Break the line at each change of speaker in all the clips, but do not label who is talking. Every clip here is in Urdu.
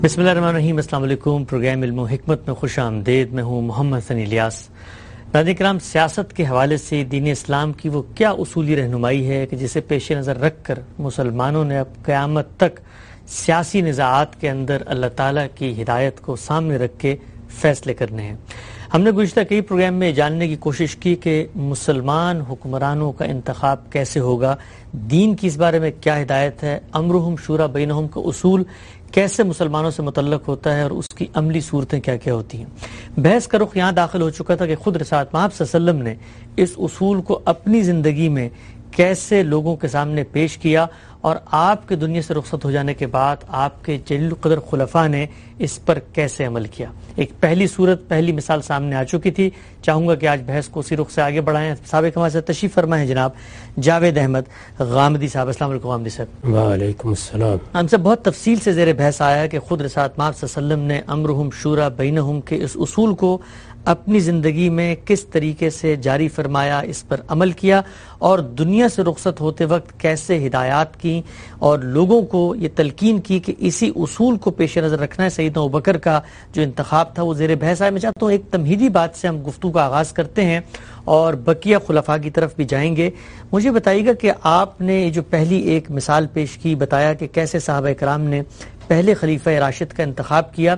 بسم اللہ الرحمن الرحیم۔ السلام علیکم۔ پروگرام علم و حکمت میں خوش آمدید۔ میں ہوں محمد ثنی الیاس۔ ناظرین کرام، سیاست کے حوالے سے دین اسلام کی وہ کیا اصولی رہنمائی ہے کہ جسے پیش نظر رکھ کر مسلمانوں نے اب قیامت تک سیاسی نزاعات کے اندر اللہ تعالیٰ کی ہدایت کو سامنے رکھ کے فیصلے کرنے ہیں؟ ہم نے گزشتہ کئی پروگرام میں جاننے کی کوشش کی کہ مسلمان حکمرانوں کا انتخاب کیسے ہوگا، دین کی اس بارے میں کیا ہدایت ہے، امرہم شورا بینہم کا اصول کیسے مسلمانوں سے متعلق ہوتا ہے اور اس کی عملی صورتیں کیا کیا ہوتی ہیں۔ بحث کا رخ یہاں داخل ہو چکا تھا کہ خود رسالت مآب صلی اللہ علیہ وسلم نے اس اصول کو اپنی زندگی میں کیسے لوگوں کے سامنے پیش کیا، اور آپ کے دنیا سے رخصت ہو جانے کے بعد آپ کے جلیل القدر خلفاء نے اس پر کیسے عمل کیا۔ ایک پہلی صورت، پہلی مثال سامنے آ چکی تھی۔ چاہوں گا کہ آج بحث کو اسی رخ سے آگے بڑھائیں۔ سابق ہمارے ساتھ تشریف فرما ہے جناب جاوید احمد غامدی صاحب۔ السلام علیکم غامدی صاحب۔
وعلیکم السلام۔
ہم سے بہت تفصیل سے زیر بحث آیا کہ خود رسالت مآب صلی اللہ علیہ وسلم نے امرہم شورا بینہم کے اس اصول کو اپنی زندگی میں کس طریقے سے جاری فرمایا، اس پر عمل کیا، اور دنیا سے رخصت ہوتے وقت کیسے ہدایات کی اور لوگوں کو یہ تلقین کی کہ اسی اصول کو پیش نظر رکھنا ہے۔ سیدنا ابوبکر کا جو انتخاب تھا وہ زیر بحث آیا۔ میں چاہتا ہوں ایک تمہیدی بات سے ہم گفتگو کا آغاز کرتے ہیں اور بقیہ خلفاء کی طرف بھی جائیں گے۔ مجھے بتائیے گا کہ آپ نے جو پہلی ایک مثال پیش کی، بتایا کہ کیسے صحابہ کرام نے پہلے خلیفہ راشد کا انتخاب کیا۔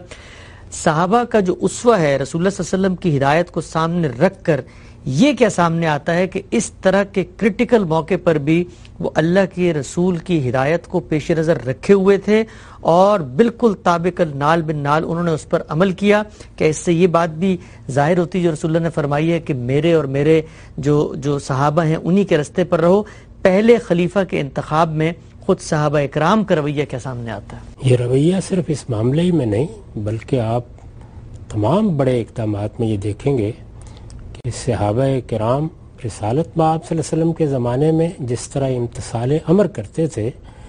صحابہ کا جو اسوہ ہے رسول اللہ صلی اللہ علیہ وسلم کی ہدایت کو سامنے رکھ کر یہ کیا سامنے آتا ہے کہ اس طرح کے کرٹیکل موقع پر بھی وہ اللہ کے رسول کی ہدایت کو پیش نظر رکھے ہوئے تھے اور بالکل طابق النال بالنال انہوں نے اس پر عمل کیا، کہ اس سے یہ بات بھی ظاہر ہوتی جو رسول اللہ نے فرمائی ہے کہ میرے اور میرے جو صحابہ ہیں انہی کے رستے پر رہو۔ پہلے خلیفہ کے انتخاب میں خود صحابہ اکرام کا رویہ کیا سامنے آتا ہے؟
یہ رویہ صرف اس معاملے ہی میں نہیں بلکہ آپ تمام بڑے اقدامات میں یہ دیکھیں گے کہ صحابہ کرام رسالت مآب صلی اللہ علیہ وسلم کے زمانے میں جس طرح امتثال امر کرتے تھے،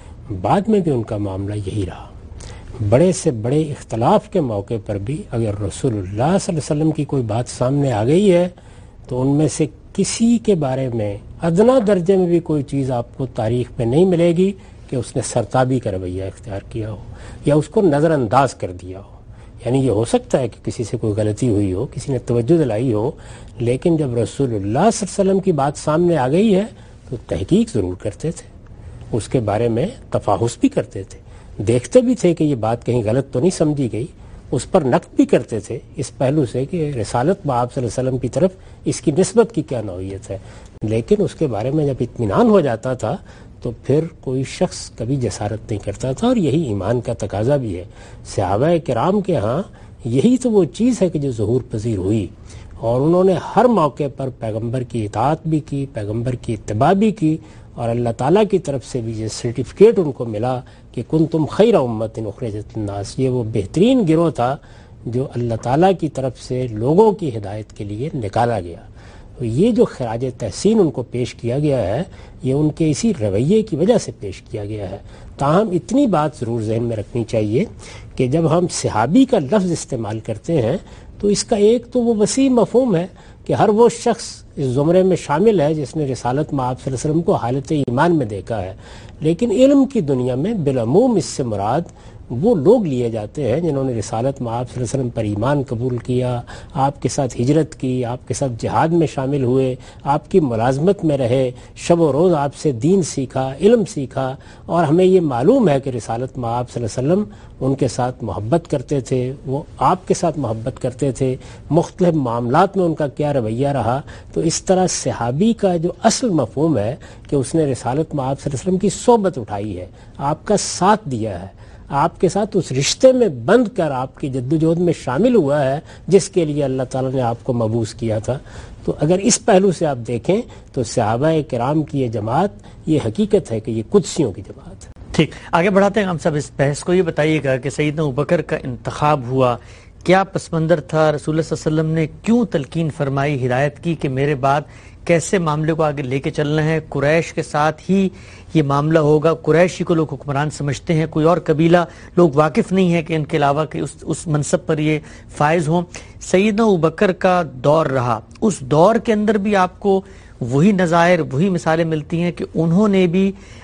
بعد میں بھی ان کا معاملہ یہی رہا۔ بڑے سے بڑے اختلاف کے موقع پر بھی اگر رسول اللہ صلی اللہ علیہ وسلم کی کوئی بات سامنے آ گئی ہے تو ان میں سے کسی کے بارے میں ادنا درجے میں بھی کوئی چیز آپ کو تاریخ میں نہیں ملے گی کہ اس نے سرتابی کا رویہ اختیار کیا ہو یا اس کو نظر انداز کر دیا ہو۔ یعنی یہ ہو سکتا ہے کہ کسی سے کوئی غلطی ہوئی ہو، کسی نے توجہ دلائی ہو، لیکن جب رسول اللہ صلی اللہ علیہ وسلم کی بات سامنے آ گئی ہے تو تحقیق ضرور کرتے تھے، اس کے بارے میں تفاحص بھی کرتے تھے، دیکھتے بھی تھے کہ یہ بات کہیں غلط تو نہیں سمجھی گئی، اس پر نقد بھی کرتے تھے اس پہلو سے کہ رسالت مآب صلی اللہ علیہ وسلم کی طرف اس کی نسبت کی کیا نوعیت ہے۔ لیکن اس کے بارے میں جب اطمینان ہو جاتا تھا تو پھر کوئی شخص کبھی جسارت نہیں کرتا تھا، اور یہی ایمان کا تقاضا بھی ہے۔ صحابہ کرام کے ہاں یہی تو وہ چیز ہے کہ جو ظہور پذیر ہوئی، اور انہوں نے ہر موقع پر پیغمبر کی اطاعت بھی کی، پیغمبر کی اتباع بھی کی، اور اللہ تعالیٰ کی طرف سے بھی یہ سرٹیفکیٹ ان کو ملا کہ کنتم خیر امت اخرجت للناس۔ یہ وہ بہترین گروہ تھا جو اللہ تعالیٰ کی طرف سے لوگوں کی ہدایت کے لیے نکالا گیا۔ یہ جو خراج تحسین ان کو پیش کیا گیا ہے یہ ان کے اسی رویے کی وجہ سے پیش کیا گیا ہے۔ تاہم اتنی بات ضرور ذہن میں رکھنی چاہیے کہ جب ہم صحابی کا لفظ استعمال کرتے ہیں تو اس کا ایک تو وہ وسیع مفہوم ہے کہ ہر وہ شخص اس زمرے میں شامل ہے جس نے رسالت مآب صلی اللہ علیہ وسلم کو حالت ایمان میں دیکھا ہے، لیکن علم کی دنیا میں بالعموم اس سے مراد وہ لوگ لیے جاتے ہیں جنہوں نے رسالت مآب صلی اللہ علیہ وسلم پر ایمان قبول کیا، آپ کے ساتھ ہجرت کی، آپ کے ساتھ جہاد میں شامل ہوئے، آپ کی ملازمت میں رہے، شب و روز آپ سے دین سیکھا، علم سیکھا، اور ہمیں یہ معلوم ہے کہ رسالت مآب صلی اللہ علیہ وسلم ان کے ساتھ محبت کرتے تھے، وہ آپ کے ساتھ محبت کرتے تھے، مختلف معاملات میں ان کا کیا رویہ رہا۔ تو اس طرح صحابی کا جو اصل مفہوم ہے کہ اس نے رسالت مآب صلی اللہ علیہ وسلم کی صحبت اٹھائی ہے، آپ کا ساتھ دیا ہے، آپ کے ساتھ اس رشتے میں بند کر آپ کی جدوجہد میں شامل ہوا ہے جس کے لیے اللہ تعالیٰ نے آپ کو مبعوث کیا تھا۔ تو اگر اس پہلو سے آپ دیکھیں تو صحابہ کرام کی یہ جماعت یہ حقیقت ہے کہ یہ قدسیوں کی جماعت ہے۔
ٹھیک، آگے بڑھاتے ہیں ہم سب اس بحث کو۔ یہ بتائیے گا کہ سیدنا ابوبکر کا انتخاب ہوا، کیا پس منظر تھا، رسول اللہ صلی اللہ علیہ وسلم نے کیوں تلقین فرمائی، ہدایت کی کہ میرے بعد کیسے معاملے کو آگے لے کے چلنا ہے، قریش کے ساتھ ہی یہ معاملہ ہوگا، قریشی کو لوگ حکمران سمجھتے ہیں، کوئی اور قبیلہ لوگ واقف نہیں ہے کہ ان کے علاوہ کہ اس منصب پر یہ فائز ہوں۔ سیدنا ابوبکر کا دور رہا، اس دور کے اندر بھی آپ کو وہی نظائر، وہی مثالیں ملتی ہیں کہ انہوں نے بھی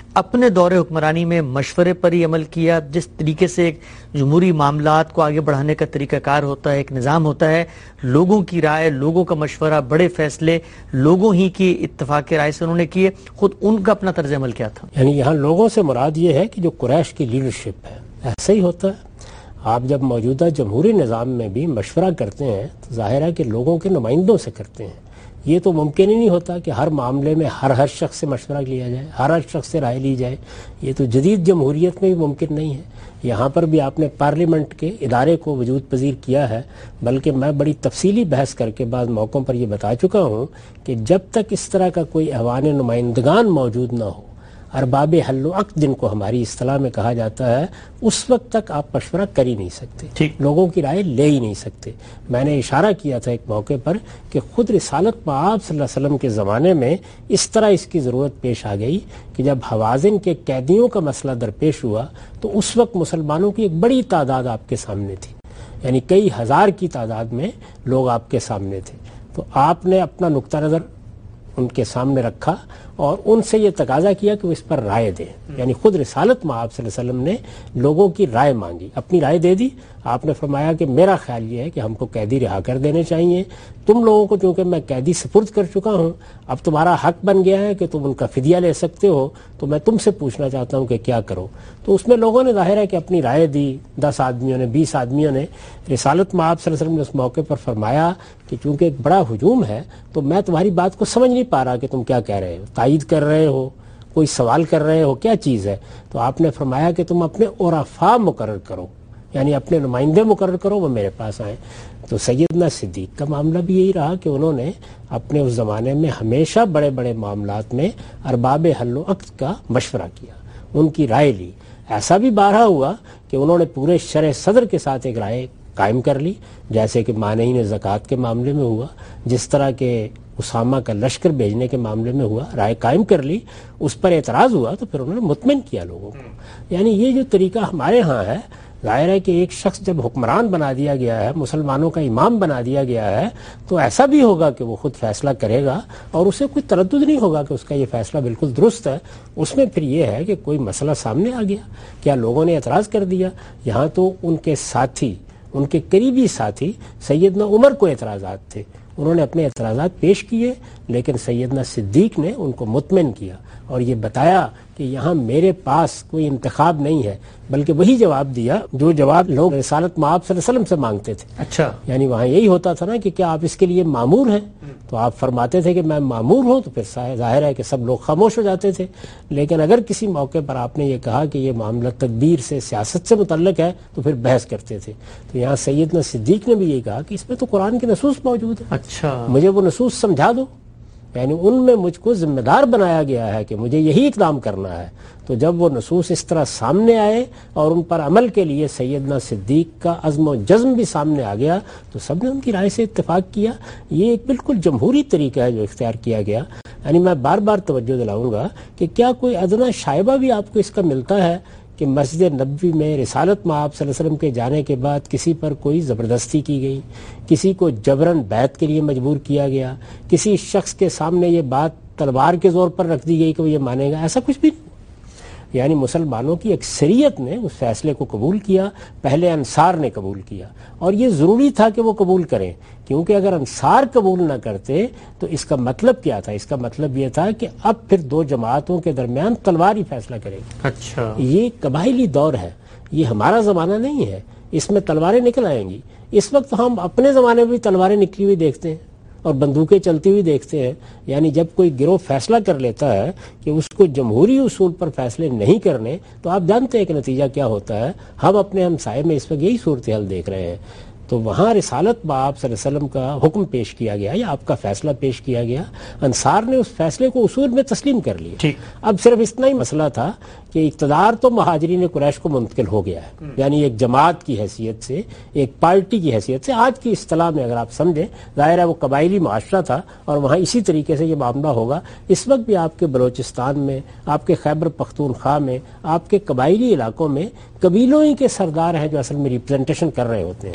اپنے دور حکمرانی میں مشورے پر ہی عمل کیا؟ جس طریقے سے ایک جمہوری معاملات کو آگے بڑھانے کا طریقہ کار ہوتا ہے، ایک نظام ہوتا ہے، لوگوں کی رائے، لوگوں کا مشورہ، بڑے فیصلے لوگوں ہی کی اتفاق رائے سے انہوں نے کیے، خود ان کا اپنا طرز عمل کیا تھا؟
یعنی یہاں لوگوں سے مراد یہ ہے کہ جو قریش کی لیڈرشپ ہے، ایسا ہی ہوتا ہے۔ آپ جب موجودہ جمہوری نظام میں بھی مشورہ کرتے ہیں تو ظاہر ہے کہ لوگوں کے نمائندوں سے کرتے ہیں۔ یہ تو ممکن ہی نہیں ہوتا کہ ہر معاملے میں ہر شخص سے مشورہ لیا جائے، ہر شخص سے رائے لی جائے۔ یہ تو جدید جمہوریت میں بھی ممکن نہیں ہے۔ یہاں پر بھی آپ نے پارلیمنٹ کے ادارے کو وجود پذیر کیا ہے، بلکہ میں بڑی تفصیلی بحث کر کے بعض موقعوں پر یہ بتا چکا ہوں کہ جب تک اس طرح کا کوئی ایوان نمائندگان موجود نہ ہو، ارباب حل و عقد جن کو ہماری اصطلاح میں کہا جاتا ہے، اس وقت تک آپ مشورہ کر ہی نہیں سکتے، لوگوں کی رائے لے ہی نہیں سکتے۔ میں نے اشارہ کیا تھا ایک موقع پر کہ خود رسالت مآب صلی اللہ علیہ وسلم کے زمانے میں اس طرح اس کی ضرورت پیش آ گئی کہ جب حوازن کے قیدیوں کا مسئلہ درپیش ہوا تو اس وقت مسلمانوں کی ایک بڑی تعداد آپ کے سامنے تھی، یعنی کئی ہزار کی تعداد میں لوگ آپ کے سامنے تھے۔ تو آپ نے اپنا نقطہ نظر ان کے سامنے رکھا اور ان سے یہ تقاضا کیا کہ وہ اس پر رائے دیں، یعنی خود رسالت مآب صلی اللہ علیہ وسلم نے لوگوں کی رائے مانگی، اپنی رائے دے دی۔ آپ نے فرمایا کہ میرا خیال یہ ہے کہ ہم کو قیدی رہا کر دینے چاہیے، تم لوگوں کو چونکہ میں قیدی سپرد کر چکا ہوں، اب تمہارا حق بن گیا ہے کہ تم ان کا فدیہ لے سکتے ہو، تو میں تم سے پوچھنا چاہتا ہوں کہ کیا کرو۔ تو اس میں لوگوں نے ظاہر ہے کہ اپنی رائے دی، 10 آدمیوں نے، 20 آدمیوں نے۔ رسالت مآب صلی اللہ علیہ وسلم نے اس موقع پر فرمایا کہ چونکہ ایک بڑا ہجوم ہے تو میں تمہاری بات کو سمجھ نہیں پا رہا کہ تم کیا کہہ رہے ہو، تائید کر رہے ہو، کوئی سوال کر رہے ہو، کیا چیز ہے؟ تو آپ نے فرمایا کہ تم اپنے عرفاء مقرر کرو، یعنی اپنے نمائندے مقرر کرو، وہ میرے پاس آئیں۔ تو سیدنا صدیق کا معاملہ بھی یہی رہا کہ انہوں نے اپنے اس زمانے میں ہمیشہ بڑے بڑے معاملات میں ارباب حل و عقد کا مشورہ کیا، ان کی رائے لی۔ ایسا بھی بارہا ہوا کہ انہوں نے پورے شرح صدر کے ساتھ ایک رائے قائم کر لی، جیسے کہ مانعین زکوٰۃ کے معاملے میں ہوا، جس طرح کہ اسامہ کا لشکر بھیجنے کے معاملے میں ہوا، رائے قائم کر لی۔ اس پر اعتراض ہوا تو پھر انہوں نے مطمئن کیا لوگوں کو۔ یعنی یہ جو طریقہ ہمارے ہاں ہے، ظاہر ہے کہ ایک شخص جب حکمران بنا دیا گیا ہے، مسلمانوں کا امام بنا دیا گیا ہے، تو ایسا بھی ہوگا کہ وہ خود فیصلہ کرے گا اور اسے کوئی تردد نہیں ہوگا کہ اس کا یہ فیصلہ بالکل درست ہے۔ اس میں پھر یہ ہے کہ کوئی مسئلہ سامنے آ گیا، کیا لوگوں نے اعتراض کر دیا؟ یہاں تو ان کے ساتھی، ان کے قریبی ساتھی سیدنا عمر کو اعتراضات تھے، انہوں نے اپنے اعتراضات پیش کیے، لیکن سیدنا صدیق نے ان کو مطمئن کیا اور یہ بتایا کہ یہاں میرے پاس کوئی انتخاب نہیں ہے، بلکہ وہی جواب دیا جو جواب لوگ رسالت مآب صلی اللہ علیہ وسلم سے مانگتے تھے۔
اچھا،
یعنی وہاں یہی ہوتا تھا نا کہ کیا آپ اس کے لیے مامور ہیں؟ تو آپ فرماتے تھے کہ میں مامور ہوں، تو پھر ظاہر ہے کہ سب لوگ خاموش ہو جاتے تھے۔ لیکن اگر کسی موقع پر آپ نے یہ کہا کہ یہ معاملہ تدبیر سے، سیاست سے متعلق ہے، تو پھر بحث کرتے تھے۔ تو یہاں سیدنا صدیق نے بھی یہ کہا کہ اس میں تو قرآن کے نصوص موجود ہیں،
اچھا،
مجھے وہ نصوص سمجھا دو۔ یعنی ان میں مجھ کو ذمہ دار بنایا گیا ہے کہ مجھے یہی اقدام کرنا ہے۔ تو جب وہ نصوص اس طرح سامنے آئے اور ان پر عمل کے لیے سیدنا صدیق کا عزم و جزم بھی سامنے آ گیا تو سب نے ان کی رائے سے اتفاق کیا۔ یہ ایک بالکل جمہوری طریقہ ہے جو اختیار کیا گیا۔ یعنی میں بار بار توجہ دلاؤں گا کہ کیا کوئی ادنا شائبہ بھی آپ کو اس کا ملتا ہے کہ مسجد نبوی میں رسالت مآب صلی اللہ علیہ وسلم کے جانے کے بعد کسی پر کوئی زبردستی کی گئی، کسی کو جبراً بیعت کے لیے مجبور کیا گیا، کسی شخص کے سامنے یہ بات تلوار کے زور پر رکھ دی گئی کہ وہ یہ مانے گا؟ ایسا کچھ بھی نہیں۔ یعنی مسلمانوں کی اکثریت نے اس فیصلے کو قبول کیا، پہلے انصار نے قبول کیا، اور یہ ضروری تھا کہ وہ قبول کریں، کیونکہ اگر انصار قبول نہ کرتے تو اس کا مطلب کیا تھا؟ اس کا مطلب یہ تھا کہ اب پھر دو جماعتوں کے درمیان تلوار ہی فیصلہ کرے گی۔
اچھا،
یہ قبائلی دور ہے، یہ ہمارا زمانہ نہیں ہے، اس میں تلواریں نکل آئیں گی۔ اس وقت ہم اپنے زمانے میں بھی تلواریں نکلی ہوئی دیکھتے ہیں اور بندوقیں چلتی ہوئی دیکھتے ہیں۔ یعنی جب کوئی گروہ فیصلہ کر لیتا ہے کہ اس کو جمہوری اصول پر فیصلے نہیں کرنے، تو آپ جانتے ہیں کہ نتیجہ کیا ہوتا ہے۔ ہم اپنے ہمسائے میں اس وقت یہی صورتحال دیکھ رہے ہیں۔ تو وہاں رسالت مآب صلی اللہ علیہ وسلم کا حکم پیش کیا گیا یا آپ کا فیصلہ پیش کیا گیا، انصار نے اس فیصلے کو اصول میں تسلیم کر لیا۔ اب صرف اتنا ہی مسئلہ تھا کہ اقتدار تو مہاجرین قریش کو منتقل ہو گیا ہے، یعنی ایک جماعت کی حیثیت سے، ایک پارٹی کی حیثیت سے، آج کی اصطلاح میں اگر آپ سمجھیں، ظاہر ہے وہ قبائلی معاشرہ تھا اور وہاں اسی طریقے سے یہ معاملہ ہوگا۔ اس وقت بھی آپ کے بلوچستان میں، آپ کے خیبر پختونخوا میں، آپ کے قبائلی علاقوں میں قبیلوں ہی کے سردار ہیں جو اصل میں ریپرزنٹیشن کر رہے ہوتے ہیں۔ تو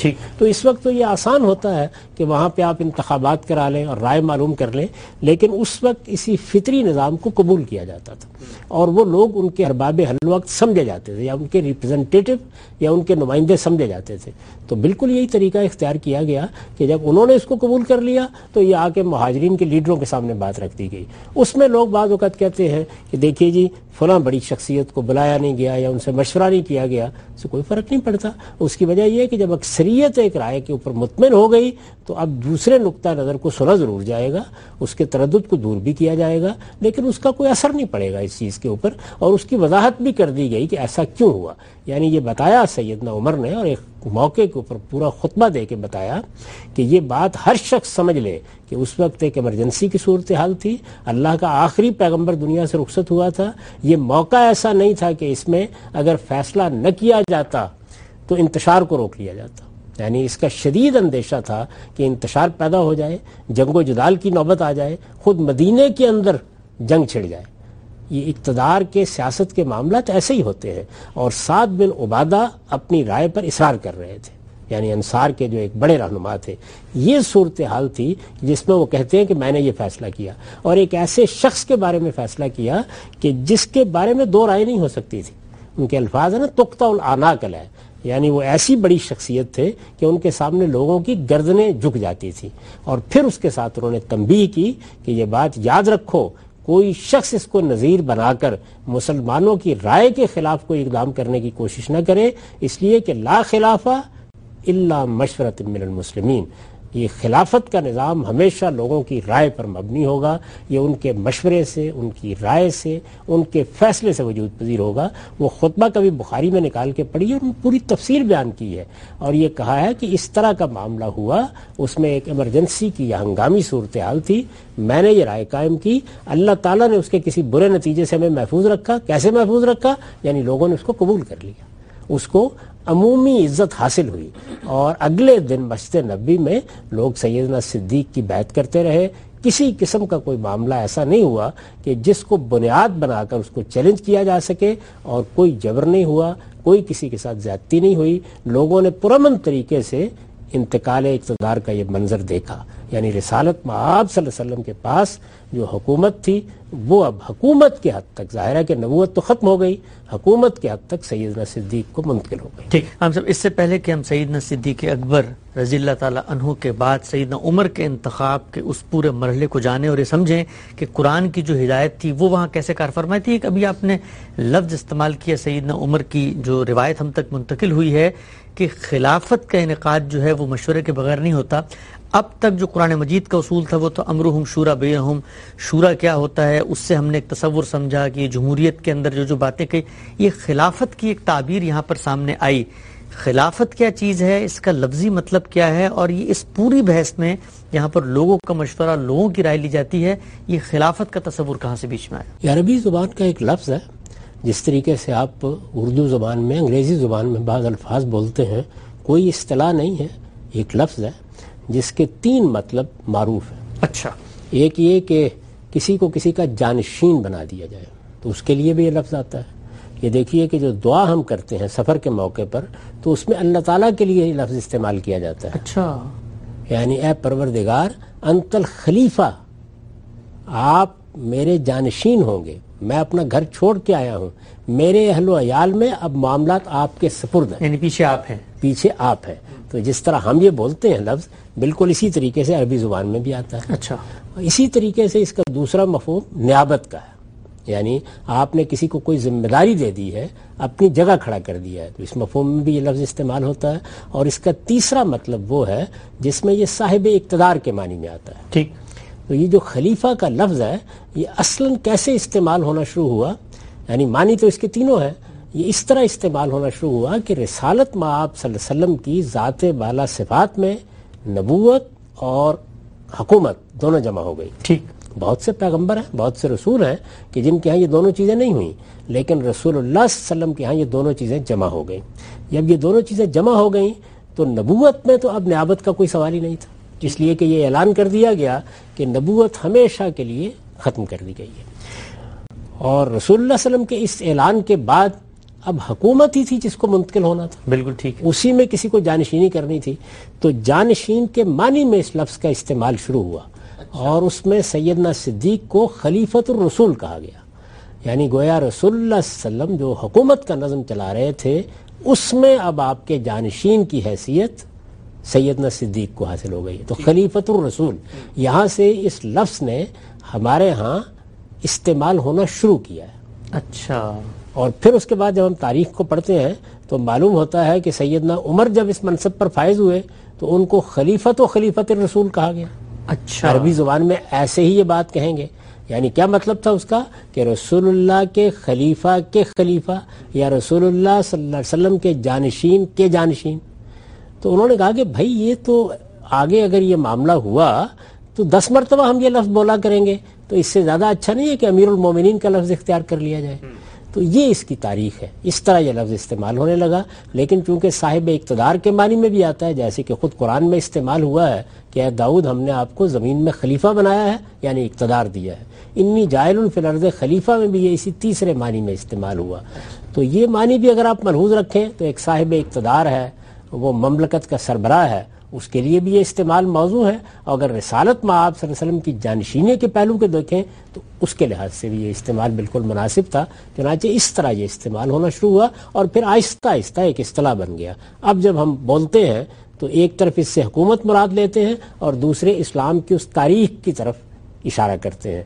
تو اس وقت تو یہ آسان ہوتا ہے کہ وہاں پہ آپ انتخابات کرا لیں اور رائے معلوم کر لیں، لیکن اس وقت اسی فطری نظام کو قبول کیا جاتا تھا اور وہ لوگ ان کے ارباب حل وقت سمجھے جاتے تھے، یا ان کے ریپرزنٹیٹو یا ان کے نمائندے سمجھے جاتے تھے. تو بالکل یہی طریقہ اختیار کیا گیا کہ جب انہوں نے اس کو قبول کر لیا تو یہ آ کے مہاجرین کے لیڈروں کے سامنے بات رکھ دی گئی. اس میں لوگ بعض اوقات کہتے ہیں کہ دیکھیے جی فلاں بڑی شخصیت کو بلایا نہیں گیا یا ان سے مشورہ نہیں کیا گیا، اس سے کوئی فرق نہیں پڑتا. اس کی وجہ یہ ہے کہ جب اکثریت ایک رائے کے اوپر مطمئن ہو گئی تو اب دوسرے نقطہ نظر کو سنا ضرور جائے گا، اس کے تردد کو دور بھی کیا جائے گا، لیکن اس کا کوئی اثر نہیں پڑے گا اس چیز کے اوپر. اور اس کی وضاحت بھی کر دی گئی کہ ایسا کیوں ہوا. یعنی یہ بتایا سیدنا عمر نے، اور ایک موقع کے اوپر پورا خطبہ دے کے بتایا کہ یہ بات ہر شخص سمجھ لے کہ اس وقت ایک ایمرجنسی کی صورتحال تھی، اللہ کا آخری پیغمبر دنیا سے رخصت ہوا تھا. یہ موقع ایسا نہیں تھا کہ اس میں اگر فیصلہ نہ کیا جاتا تو انتشار کو روک لیا جاتا. یعنی اس کا شدید اندیشہ تھا کہ انتشار پیدا ہو جائے، جنگ و جدال کی نوبت آ جائے، خود مدینے کے اندر جنگ چھڑ جائے. یہ اقتدار کے سیاست کے معاملات ایسے ہی ہوتے ہیں. اور سعد بن عبادہ اپنی رائے پر اصرار کر رہے تھے، یعنی انصار کے جو ایک بڑے رہنما تھے. یہ صورتحال تھی جس میں وہ کہتے ہیں کہ میں نے یہ فیصلہ کیا، اور ایک ایسے شخص کے بارے میں فیصلہ کیا کہ جس کے بارے میں دو رائے نہیں ہو سکتی تھی. ان کے الفاظ ہیں نا تقطع الاعناق ہے، یعنی وہ ایسی بڑی شخصیت تھے کہ ان کے سامنے لوگوں کی گردنیں جھک جاتی تھی. اور پھر اس کے ساتھ انہوں نے تنبیہ کی کہ یہ بات یاد رکھو، کوئی شخص اس کو نظیر بنا کر مسلمانوں کی رائے کے خلاف کوئی اقدام کرنے کی کوشش نہ کرے، اس لیے کہ لا خلافہ الا مشورۃ من المسلمین. یہ خلافت کا نظام ہمیشہ لوگوں کی رائے پر مبنی ہوگا، یہ ان کے مشورے سے، ان کی رائے سے، ان کے فیصلے سے وجود پذیر ہوگا. وہ خطبہ کبھی بخاری میں نکال کے پڑھی اور پوری تفسیر بیان کی ہے، اور یہ کہا ہے کہ اس طرح کا معاملہ ہوا، اس میں ایک ایمرجنسی کی یا ہنگامی صورتحال تھی، میں نے یہ رائے قائم کی، اللہ تعالیٰ نے اس کے کسی برے نتیجے سے ہمیں محفوظ رکھا. کیسے محفوظ رکھا؟ یعنی لوگوں نے اس کو قبول کر لیا، اس کو عمومی عزت حاصل ہوئی. اور اگلے دن مسجد نبوی میں لوگ سیدنا صدیق کی بیعت کرتے رہے. کسی قسم کا کوئی معاملہ ایسا نہیں ہوا کہ جس کو بنیاد بنا کر اس کو چیلنج کیا جا سکے، اور کوئی جبر نہیں ہوا، کوئی کسی کے ساتھ زیادتی نہیں ہوئی. لوگوں نے پرامن طریقے سے انتقال اقتدار کا یہ منظر دیکھا. یعنی رسالت مآب صلی اللہ علیہ وسلم کے پاس جو حکومت تھی وہ اب حکومت کے حد تک، ظاہر ہے کہ نبوت تو ختم ہو گئی، حکومت کے حد تک سیدنا صدیق کو منتقل ہو گئی.
ٹھیک. ہم سب اس سے پہلے کہ ہم سیدنا صدیق اکبر رضی اللہ تعالیٰ عنہ کے بعد سیدنا عمر کے انتخاب کے اس پورے مرحلے کو جانیں اور یہ سمجھیں کہ قرآن کی جو ہدایت تھی وہ وہاں کیسے کار فرمائی تھی. ایک ابھی آپ نے لفظ استعمال کیا سیدنا عمر کی جو روایت ہم تک منتقل ہوئی ہے کہ خلافت کا انعقاد جو ہے وہ مشورے کے بغیر نہیں ہوتا. اب تک جو قرآن مجید کا اصول تھا وہ تو امرہم شورا بینہم، شورا کیا ہوتا ہے اس سے ہم نے ایک تصور سمجھا کہ یہ جمہوریت کے اندر جو باتیں کہی، یہ خلافت کی ایک تعبیر یہاں پر سامنے آئی. خلافت کیا چیز ہے، اس کا لفظی مطلب کیا ہے، اور یہ اس پوری بحث میں یہاں پر لوگوں کا مشورہ، لوگوں کی رائے لی جاتی ہے، یہ خلافت کا تصور کہاں سے بیچ میں آیا؟
یہ عربی زبان کا ایک لفظ ہے. جس طریقے سے آپ اردو زبان میں، انگریزی زبان میں بعض الفاظ بولتے ہیں، کوئی اصطلاح نہیں ہے، ایک لفظ ہے جس کے 3 مطلب معروف ہیں.
اچھا.
ایک یہ کہ کسی کو کسی کا جانشین بنا دیا جائے، تو اس کے لیے بھی یہ لفظ آتا ہے. یہ دیکھیے کہ جو دعا ہم کرتے ہیں سفر کے موقع پر، تو اس میں اللہ تعالیٰ کے لیے یہ لفظ استعمال کیا جاتا ہے.
اچھا.
یعنی اے پروردگار انت الخلیفہ، آپ میرے جانشین ہوں گے، میں اپنا گھر چھوڑ کے آیا ہوں، میرے اہل و عیال میں اب معاملات آپ کے سپرد ہیں،
یعنی پیچھے آپ ہیں.
پیچھے آپ ہیں. تو جس طرح ہم یہ بولتے ہیں لفظ، بالکل اسی طریقے سے عربی زبان میں بھی آتا ہے.
اچھا.
اسی طریقے سے اس کا دوسرا مفہوم نیابت کا ہے. یعنی آپ نے کسی کو کوئی ذمہ داری دے دی ہے، اپنی جگہ کھڑا کر دیا ہے، تو اس مفہوم میں بھی یہ لفظ استعمال ہوتا ہے. اور اس کا تیسرا مطلب وہ ہے جس میں یہ صاحب اقتدار کے معنی میں آتا ہے.
ٹھیک.
تو یہ جو خلیفہ کا لفظ ہے یہ اصلاً کیسے استعمال ہونا شروع ہوا، یعنی معنی تو اس کے تینوں ہیں، یہ اس طرح استعمال ہونا شروع ہوا کہ رسالت مآب صلی اللہ علیہ وسلم کی ذات بالا صفات میں نبوت اور حکومت دونوں جمع ہو گئی.
ٹھیک.
بہت سے پیغمبر ہیں، بہت سے رسول ہیں کہ جن کے ہاں یہ دونوں چیزیں نہیں ہوئیں، لیکن رسول اللہ صلی اللہ علیہ وسلم کے ہاں یہ دونوں چیزیں جمع ہو گئیں. جب یہ دونوں چیزیں جمع ہو گئیں تو نبوت میں تو اب نیابت کا کوئی سوال ہی نہیں تھا، اس لیے کہ یہ اعلان کر دیا گیا کہ نبوت ہمیشہ کے لیے ختم کر دی گئی ہے. اور رسول اللہ صلی اللہ علیہ وسلم کے اس اعلان کے بعد اب حکومت ہی تھی جس کو منتقل ہونا تھا،
بالکل ٹھیک،
اسی میں کسی کو جانشینی کرنی تھی، تو جانشین کے معنی میں اس لفظ کا استعمال شروع ہوا، اور اس میں سیدنا صدیق کو خلیفۃ الرسول کہا گیا، یعنی گویا رسول اللہ صلی اللہ علیہ وسلم جو حکومت کا نظم چلا رہے تھے اس میں اب آپ کے جانشین کی حیثیت سیدنا صدیق کو حاصل ہو گئی، تو خلیفۃ الرسول یہاں سے اس لفظ نے ہمارے ہاں استعمال ہونا شروع کیا ہے۔
اچھا،
اور پھر اس کے بعد جب ہم تاریخ کو پڑھتے ہیں تو معلوم ہوتا ہے کہ سیدنا عمر جب اس منصب پر فائز ہوئے تو ان کو خلیفۃ الرسول کہا گیا۔
اچھا،
عربی زبان میں ایسے ہی یہ بات کہیں گے، یعنی کیا مطلب تھا اس کا کہ رسول اللہ کے خلیفہ یا رسول اللہ صلی اللہ علیہ وسلم کے جانشین۔ تو انہوں نے کہا کہ بھائی یہ تو آگے اگر یہ معاملہ ہوا تو 10 مرتبہ ہم یہ لفظ بولا کریں گے، تو اس سے زیادہ اچھا نہیں ہے کہ امیر المومنین کا لفظ اختیار کر لیا جائے۔ تو یہ اس کی تاریخ ہے، اس طرح یہ لفظ استعمال ہونے لگا، لیکن چونکہ صاحب اقتدار کے معنی میں بھی آتا ہے، جیسے کہ خود قرآن میں استعمال ہوا ہے کہ اے داؤد ہم نے آپ کو زمین میں خلیفہ بنایا ہے، یعنی اقتدار دیا ہے۔ انی جاعل فی الارض خلیفہ میں بھی یہ اسی تیسرے معنی میں استعمال ہوا۔ تو یہ معنی بھی اگر آپ ملحوظ رکھیں تو ایک صاحب اقتدار ہے، وہ مملکت کا سربراہ ہے، اس کے لیے بھی یہ استعمال موضوع ہے، اور اگر رسالت مآب صلی اللہ علیہ وسلم کی جانشینی کے پہلو کے دیکھیں تو اس کے لحاظ سے بھی یہ استعمال بالکل مناسب تھا، چنانچہ اس طرح یہ استعمال ہونا شروع ہوا اور پھر آہستہ آہستہ ایک اصطلاح بن گیا۔ اب جب ہم بولتے ہیں تو ایک طرف اس سے حکومت مراد لیتے ہیں اور دوسرے اسلام کی اس تاریخ کی طرف اشارہ کرتے ہیں۔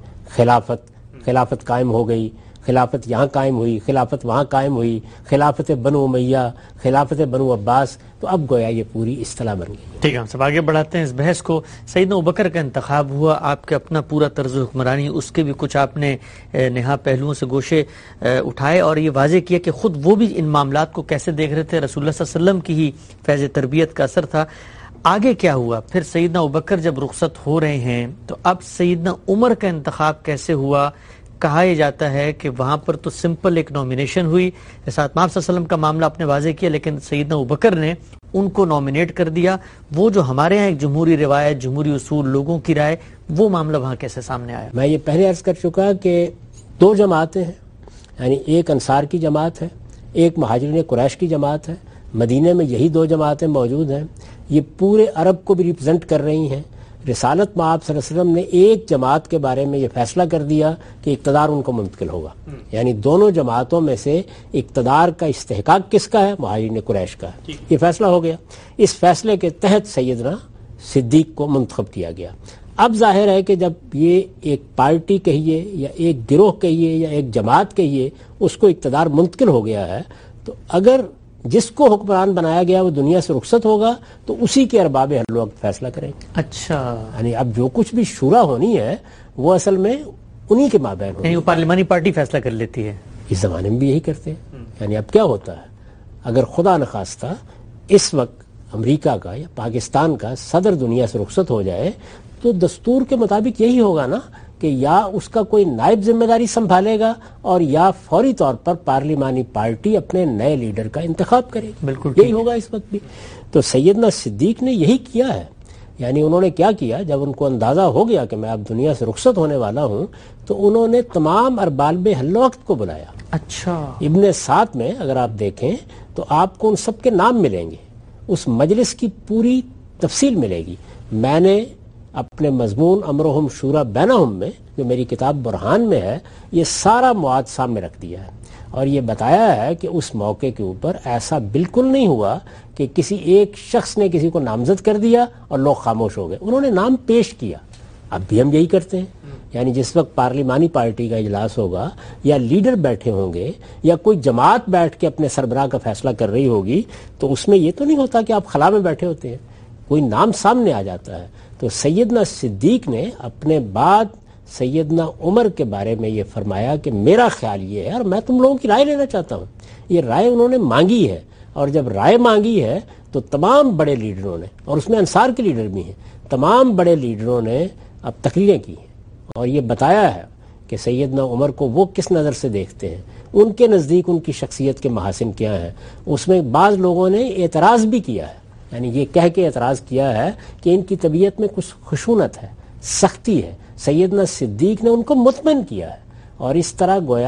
خلافت قائم ہو گئی، خلافت یہاں قائم ہوئی، خلافت وہاں قائم ہوئی، خلافت بنو امیہ، خلافت بنو عباس، تو اب گویا یہ پوری اصطلاح بن گئی۔
ٹھیک ہے، ہم سب آگے بڑھاتے ہیں اس بحث کو۔ سیدنا ابوبکر کا انتخاب ہوا، آپ کے اپنا پورا طرز حکمرانی، اس کے بھی کچھ آپ نے نہا پہلوؤں سے گوشے اٹھائے اور یہ واضح کیا کہ خود وہ بھی ان معاملات کو کیسے دیکھ رہے تھے، رسول اللہ صلی اللہ علیہ وسلم کی ہی فیض تربیت کا اثر تھا۔ آگے کیا ہوا پھر؟ سیدنا ابوبکر جب رخصت ہو رہے ہیں تو اب سیدنا عمر کا انتخاب کیسے ہوا؟ کہا یہ جاتا ہے کہ وہاں پر تو سمپل ایک نومینیشن ہوئی، رسالت مآب صلی اللہ علیہ وسلم کا معاملہ آپ نے واضح کیا، لیکن سیدنا ابوبکر نے ان کو نومینیٹ کر دیا۔ وہ جو ہمارے ہاں ایک جمہوری روایت، جمہوری اصول، لوگوں کی رائے، وہ معاملہ وہاں کیسے سامنے آیا؟
میں یہ پہلے عرض کر چکا کہ 2 جماعتیں ہیں، یعنی ایک انصار کی جماعت ہے، ایک مہاجرین قریش کی جماعت ہے۔ مدینہ میں یہی 2 جماعتیں موجود ہیں، یہ پورے عرب کو بھی ریپرزینٹ کر رہی ہیں۔ رسالت مآب صلی اللہ علیہ وسلم نے ایک جماعت کے بارے میں یہ فیصلہ کر دیا کہ اقتدار ان کو منتقل ہوگا، یعنی دونوں جماعتوں میں سے اقتدار کا استحقاق کس کا ہے؟ مہاجرین قریش کا ہے۔ یہ فیصلہ ہو گیا، اس فیصلے کے تحت سیدنا صدیق کو منتخب کیا گیا۔ اب ظاہر ہے کہ جب یہ ایک پارٹی کہیے یا ایک گروہ کہیے یا ایک جماعت کہیے، اس کو اقتدار منتقل ہو گیا ہے، تو اگر جس کو حکمران بنایا گیا وہ دنیا سے رخصت ہوگا تو اسی کے ارباب حل وقت فیصلہ کریں گے۔
اچھا،
یعنی اب جو کچھ بھی شورا ہونی ہے وہ اصل میں انہی کے مابین ہونی
یعنی وہ پارلیمانی پارٹی فیصلہ کر لیتی ہے۔
اس زمانے میں بھی یہی کرتے ہیں۔ یعنی اب کیا ہوتا ہے، اگر خدا نخواستہ اس وقت امریکہ کا یا پاکستان کا صدر دنیا سے رخصت ہو جائے تو دستور کے مطابق یہی ہوگا نا کہ یا اس کا کوئی نائب ذمہ داری سنبھالے گا اور یا فوری طور پر پارلیمانی پارٹی اپنے نئے لیڈر کا انتخاب کرے گی۔
بالکل
یہی ہوگا اس وقت بھی۔ تو سیدنا صدیق نے یہی کیا ہے، یعنی انہوں نے کیا کیا، جب ان کو اندازہ ہو گیا کہ میں اب دنیا سے رخصت ہونے والا ہوں تو انہوں نے تمام ارباب حل وقت کو بلایا۔
اچھا،
ابن سعد میں اگر آپ دیکھیں تو آپ کو ان سب کے نام ملیں گے، اس مجلس کی پوری تفصیل ملے گی۔ میں نے اپنے مضمون امرہم شورا بینہم میں، جو میری کتاب برہان میں ہے، یہ سارا مواد سامنے رکھ دیا ہے اور یہ بتایا ہے کہ اس موقع کے اوپر ایسا بالکل نہیں ہوا کہ کسی ایک شخص نے کسی کو نامزد کر دیا اور لوگ خاموش ہو گئے، انہوں نے نام پیش کیا۔ اب بھی ہم یہی کرتے ہیں، یعنی جس وقت پارلیمانی پارٹی کا اجلاس ہوگا یا لیڈر بیٹھے ہوں گے یا کوئی جماعت بیٹھ کے اپنے سربراہ کا فیصلہ کر رہی ہوگی تو اس میں یہ تو نہیں ہوتا کہ آپ خلا میں بیٹھے ہوتے ہیں، کوئی نام سامنے آ جاتا ہے۔ تو سیدنا صدیق نے اپنے بعد سیدنا عمر کے بارے میں یہ فرمایا کہ میرا خیال یہ ہے اور میں تم لوگوں کی رائے لینا چاہتا ہوں۔ یہ رائے انہوں نے مانگی ہے، اور جب رائے مانگی ہے تو تمام بڑے لیڈروں نے، اور اس میں انصار کے لیڈر بھی ہیں، تمام بڑے لیڈروں نے اب تقریریں کی ہیں اور یہ بتایا ہے کہ سیدنا عمر کو وہ کس نظر سے دیکھتے ہیں، ان کے نزدیک ان کی شخصیت کے محاسن کیا ہیں۔ اس میں بعض لوگوں نے اعتراض بھی کیا ہے، یعنی یہ کہہ کے اعتراض کیا ہے کہ ان کی طبیعت میں کچھ خشونت ہے، سختی ہے۔ سیدنا صدیق نے ان کو مطمئن کیا ہے اور اس طرح گویا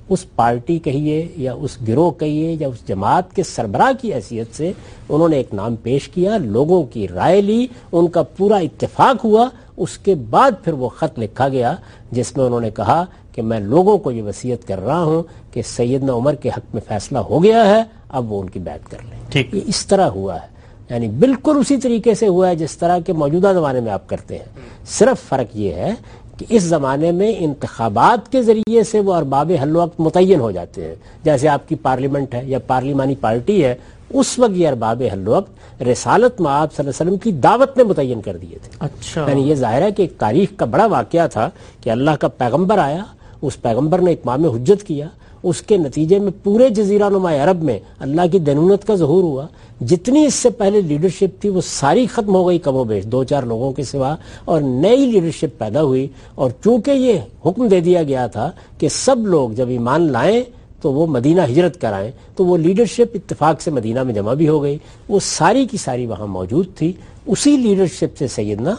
اس پارٹی کہیے یا اس گروہ کہیے یا اس جماعت کے سربراہ کی حیثیت سے انہوں نے ایک نام پیش کیا، لوگوں کی رائے لی، ان کا پورا اتفاق ہوا، اس کے بعد پھر وہ خط لکھا گیا جس میں انہوں نے کہا کہ میں لوگوں کو یہ وصیت کر رہا ہوں کہ سیدنا عمر کے حق میں فیصلہ ہو گیا ہے، اب وہ ان کی بیعت کر لیں۔ یہ اس طرح ہوا ہے، یعنی بالکل اسی طریقے سے ہوا ہے جس طرح کے موجودہ زمانے میں آپ کرتے ہیں، صرف فرق یہ ہے کہ اس زمانے میں انتخابات کے ذریعے سے وہ ارباب حل وقت متعین ہو جاتے ہیں، جیسے آپ کی پارلیمنٹ ہے یا پارلیمانی پارٹی ہے، اس وقت یہ ارباب حل وقت رسالت مآب صلی اللہ علیہ وسلم کی دعوت نے متعین کر دیے تھے۔
اچھا،
یعنی یہ ظاہر ہے کہ ایک تاریخ کا بڑا واقعہ تھا کہ اللہ کا پیغمبر آیا، اس پیغمبر نے اتمام حجت کیا، اس کے نتیجے میں پورے جزیرہ نما عرب میں اللہ کی دینونت کا ظہور ہوا، جتنی اس سے پہلے لیڈرشپ تھی وہ ساری ختم ہو گئی کم و بیش، 2-4 لوگوں کے سوا، اور نئی لیڈرشپ پیدا ہوئی، اور چونکہ یہ حکم دے دیا گیا تھا کہ سب لوگ جب ایمان لائیں تو وہ مدینہ ہجرت کرائیں، تو وہ لیڈرشپ اتفاق سے مدینہ میں جمع بھی ہو گئی، وہ ساری کی ساری وہاں موجود تھی۔ اسی لیڈرشپ سے سیدنا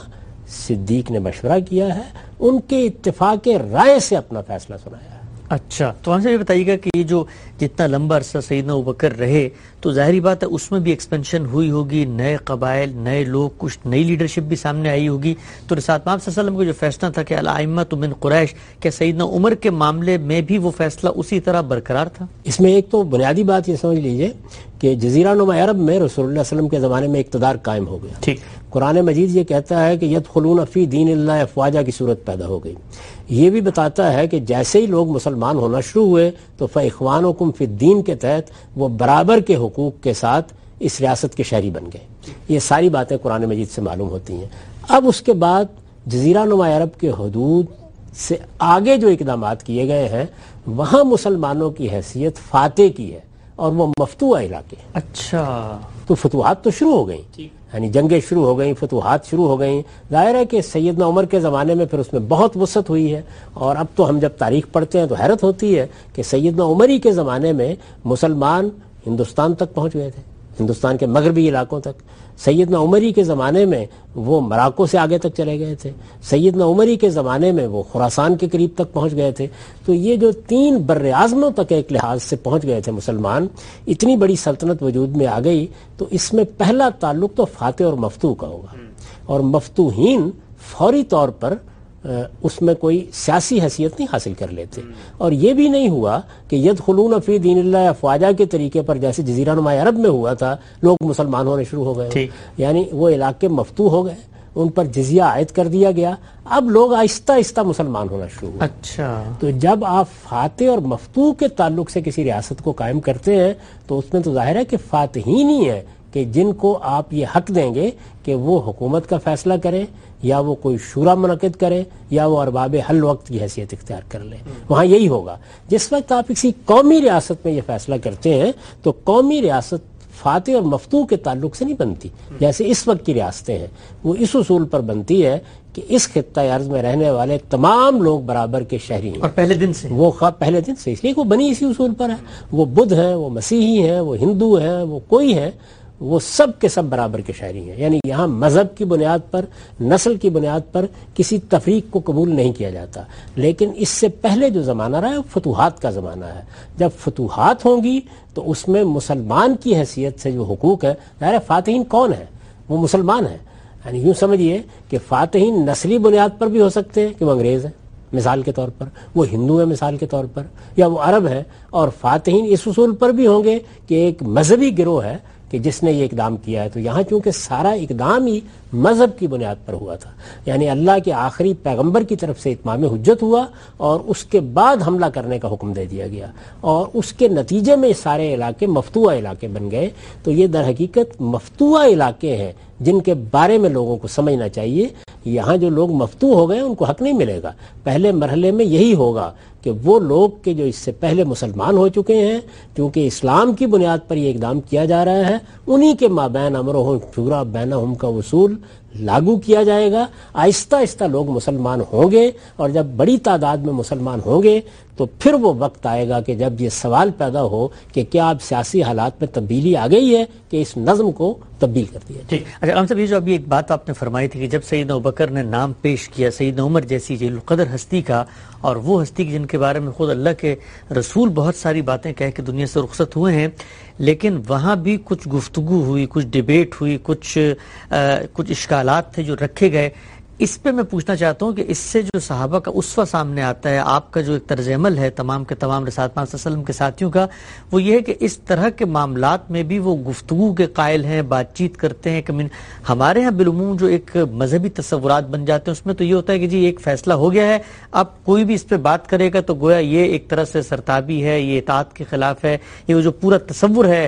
صدیق نے مشورہ کیا ہے، ان کے اتفاق رائے سے اپنا فیصلہ سنایا ہے۔
اچھا، تو ہم سے یہ بتائیے گا کہ یہ جو جتنا لمبا عرصہ سیدنا ابوبکر رہے تو ظاہری بات ہے اس میں بھی ایکسپینشن ہوئی ہوگی، نئے قبائل، نئے لوگ، کچھ نئی لیڈرشپ بھی سامنے آئی ہوگی، تو رسالت مآب صلی اللہ علیہ وسلم کا جو فیصلہ تھا کہ الائمۃ من قریش، کہ سیدنا عمر کے معاملے میں بھی وہ فیصلہ اسی طرح برقرار تھا؟
اس میں ایک تو بنیادی بات یہ سمجھ لیجئے کہ جزیرہ نما عرب میں رسول اللہ صلی اللہ علیہ وسلم کے زمانے میں اقتدار قائم ہو گیا۔
ٹھیک،
قرآن مجید یہ کہتا ہے کہ یدخلون فی دین اللہ افواجا کی صورت پیدا ہو گئی۔ یہ بھی بتاتا ہے کہ جیسے ہی لوگ مسلمان ہونا شروع ہوئے تو فاخوانکم فی الدین کے تحت وہ برابر کے حقوق کے ساتھ اس ریاست کے شہری بن گئے۔ یہ ساری باتیں قرآن مجید سے معلوم ہوتی ہیں۔ اب اس کے بعد جزیرہ نما عرب کے حدود سے آگے جو اقدامات کیے گئے ہیں وہاں مسلمانوں کی حیثیت فاتح کی ہے اور وہ مفتوحہ علاقے ہیں۔
اچھا،
تو فتوحات تو شروع ہو گئیں، یعنی جنگیں شروع ہو گئیں، فتوحات شروع ہو گئیں۔ ظاہر ہے کہ سیدنا عمر کے زمانے میں پھر اس میں بہت وسعت ہوئی ہے، اور اب تو ہم جب تاریخ پڑھتے ہیں تو حیرت ہوتی ہے کہ سیدنا عمر ہی کے زمانے میں مسلمان ہندوستان تک پہنچ گئے تھے، ہندوستان کے مغربی علاقوں تک۔ سیدنا عمر ہی کے زمانے میں وہ مراکو سے آگے تک چلے گئے تھے، سیدنا عمر ہی کے زمانے میں وہ خراسان کے قریب تک پہنچ گئے تھے۔ تو یہ جو 3 بر اعظموں تک ایک لحاظ سے پہنچ گئے تھے مسلمان، اتنی بڑی سلطنت وجود میں آ گئی، تو اس میں پہلا تعلق تو فاتح اور مفتوح کا ہوگا، اور مفتوحین فوری طور پر اس میں کوئی سیاسی حیثیت نہیں حاصل کر لیتے۔ اور یہ بھی نہیں ہوا کہ یدخلون فی دین اللہ افواجا کے طریقے پر جیسے جزیرہ نما عرب میں ہوا تھا، لوگ مسلمان ہونے شروع ہو گئے، یعنی وہ علاقے مفتوح ہو گئے، ان پر جزیہ عائد کر دیا گیا، اب لوگ آہستہ آہستہ مسلمان ہونا شروع ہوئے۔
اچھا،
تو جب آپ فاتح اور مفتوح کے تعلق سے کسی ریاست کو قائم کرتے ہیں تو اس میں تو ظاہر ہے کہ فاتحین ہی ہیں کہ جن کو آپ یہ حق دیں گے کہ وہ حکومت کا فیصلہ کریں، یا وہ کوئی شورا منعقد کرے، یا وہ ارباب حل وقت کی حیثیت اختیار کر لیں۔ وہاں یہی ہوگا۔ جس وقت آپ کسی قومی ریاست میں یہ فیصلہ کرتے ہیں تو قومی ریاست فاتح اور مفتوح کے تعلق سے نہیں بنتی جیسے اس وقت کی ریاستیں ہیں، وہ اس اصول پر بنتی ہے کہ اس خطہ ارض میں رہنے والے تمام لوگ برابر کے شہری ہیں،
اور پہلے دن سے
وہ پہلے دن سے، اس لیے وہ بنی اسی اصول پر ہے۔ وہ بدھ ہیں، وہ مسیحی ہیں، وہ ہندو ہیں، وہ کوئی ہیں، وہ سب کے سب برابر کے شہری ہیں۔ یعنی یہاں مذہب کی بنیاد پر، نسل کی بنیاد پر کسی تفریق کو قبول نہیں کیا جاتا۔ لیکن اس سے پہلے جو زمانہ رہا ہے وہ فتوحات کا زمانہ ہے۔ جب فتوحات ہوں گی تو اس میں مسلمان کی حیثیت سے جو حقوق ہے، ظاہر فاتحین کون ہیں؟ وہ مسلمان ہیں۔ یعنی یوں سمجھیے کہ فاتحین نسلی بنیاد پر بھی ہو سکتے ہیں کہ وہ انگریز ہیں مثال کے طور پر، وہ ہندو ہیں مثال کے طور پر، یا وہ عرب ہیں، اور فاتحین اس اصول پر بھی ہوں گے کہ ایک مذہبی گروہ ہے کہ جس نے یہ اقدام کیا ہے۔ تو یہاں چونکہ سارا اقدام ہی مذہب کی بنیاد پر ہوا تھا، یعنی اللہ کے آخری پیغمبر کی طرف سے اتمام حجت ہوا اور اس کے بعد حملہ کرنے کا حکم دے دیا گیا، اور اس کے نتیجے میں سارے علاقے مفتوحہ علاقے بن گئے۔ تو یہ در حقیقت مفتوحہ علاقے ہیں جن کے بارے میں لوگوں کو سمجھنا چاہیے۔ یہاں جو لوگ مفتوح ہو گئے ان کو حق نہیں ملے گا۔ پہلے مرحلے میں یہی ہوگا کہ وہ لوگ کہ جو اس سے پہلے مسلمان ہو چکے ہیں، کیونکہ اسلام کی بنیاد پر یہ اقدام کیا جا رہا ہے، انہی کے مابین امرہم شورا بینہم کا اصول لاگو کیا جائے گا۔ آہستہ آہستہ لوگ مسلمان ہوں گے، اور جب بڑی تعداد میں مسلمان ہوں گے تو پھر وہ وقت آئے گا کہ جب یہ سوال پیدا ہو کہ کیا اب سیاسی حالات میں تبدیلی آ گئی ہے کہ اس نظم کو تبدیل کر دیا۔
ٹھیک، اچھا عام صاحب، یہ جو ابھی ایک بات آپ نے فرمائی تھی کہ جب سیدنا ابوبکر نے نام پیش کیا سیدنا عمر جیسی جلیل القدر ہستی کا، اور وہ ہستی کی جن کے بارے میں خود اللہ کے رسول بہت ساری باتیں کہہ کے دنیا سے رخصت ہوئے ہیں، لیکن وہاں بھی کچھ گفتگو ہوئی، کچھ ڈیبیٹ ہوئی، کچھ اشکالات تھے جو رکھے گئے. اس پہ میں پوچھنا چاہتا ہوں کہ اس سے جو صحابہ کا اسوہ سامنے آتا ہے، آپ کا جو ایک طرز عمل ہے تمام کے تمام رسالت پاک صلی اللہ علیہ وسلم کے ساتھیوں کا، وہ یہ ہے کہ اس طرح کے معاملات میں بھی وہ گفتگو کے قائل ہیں، بات چیت کرتے ہیں. کہ ہمارے ہاں بالعموم جو ایک مذہبی تصورات بن جاتے ہیں اس میں تو یہ ہوتا ہے کہ جی ایک فیصلہ ہو گیا ہے، اب کوئی بھی اس پہ بات کرے گا تو گویا یہ ایک طرح سے سرتابی ہے، یہ اطاعت کے خلاف ہے، یہ جو پورا تصور ہے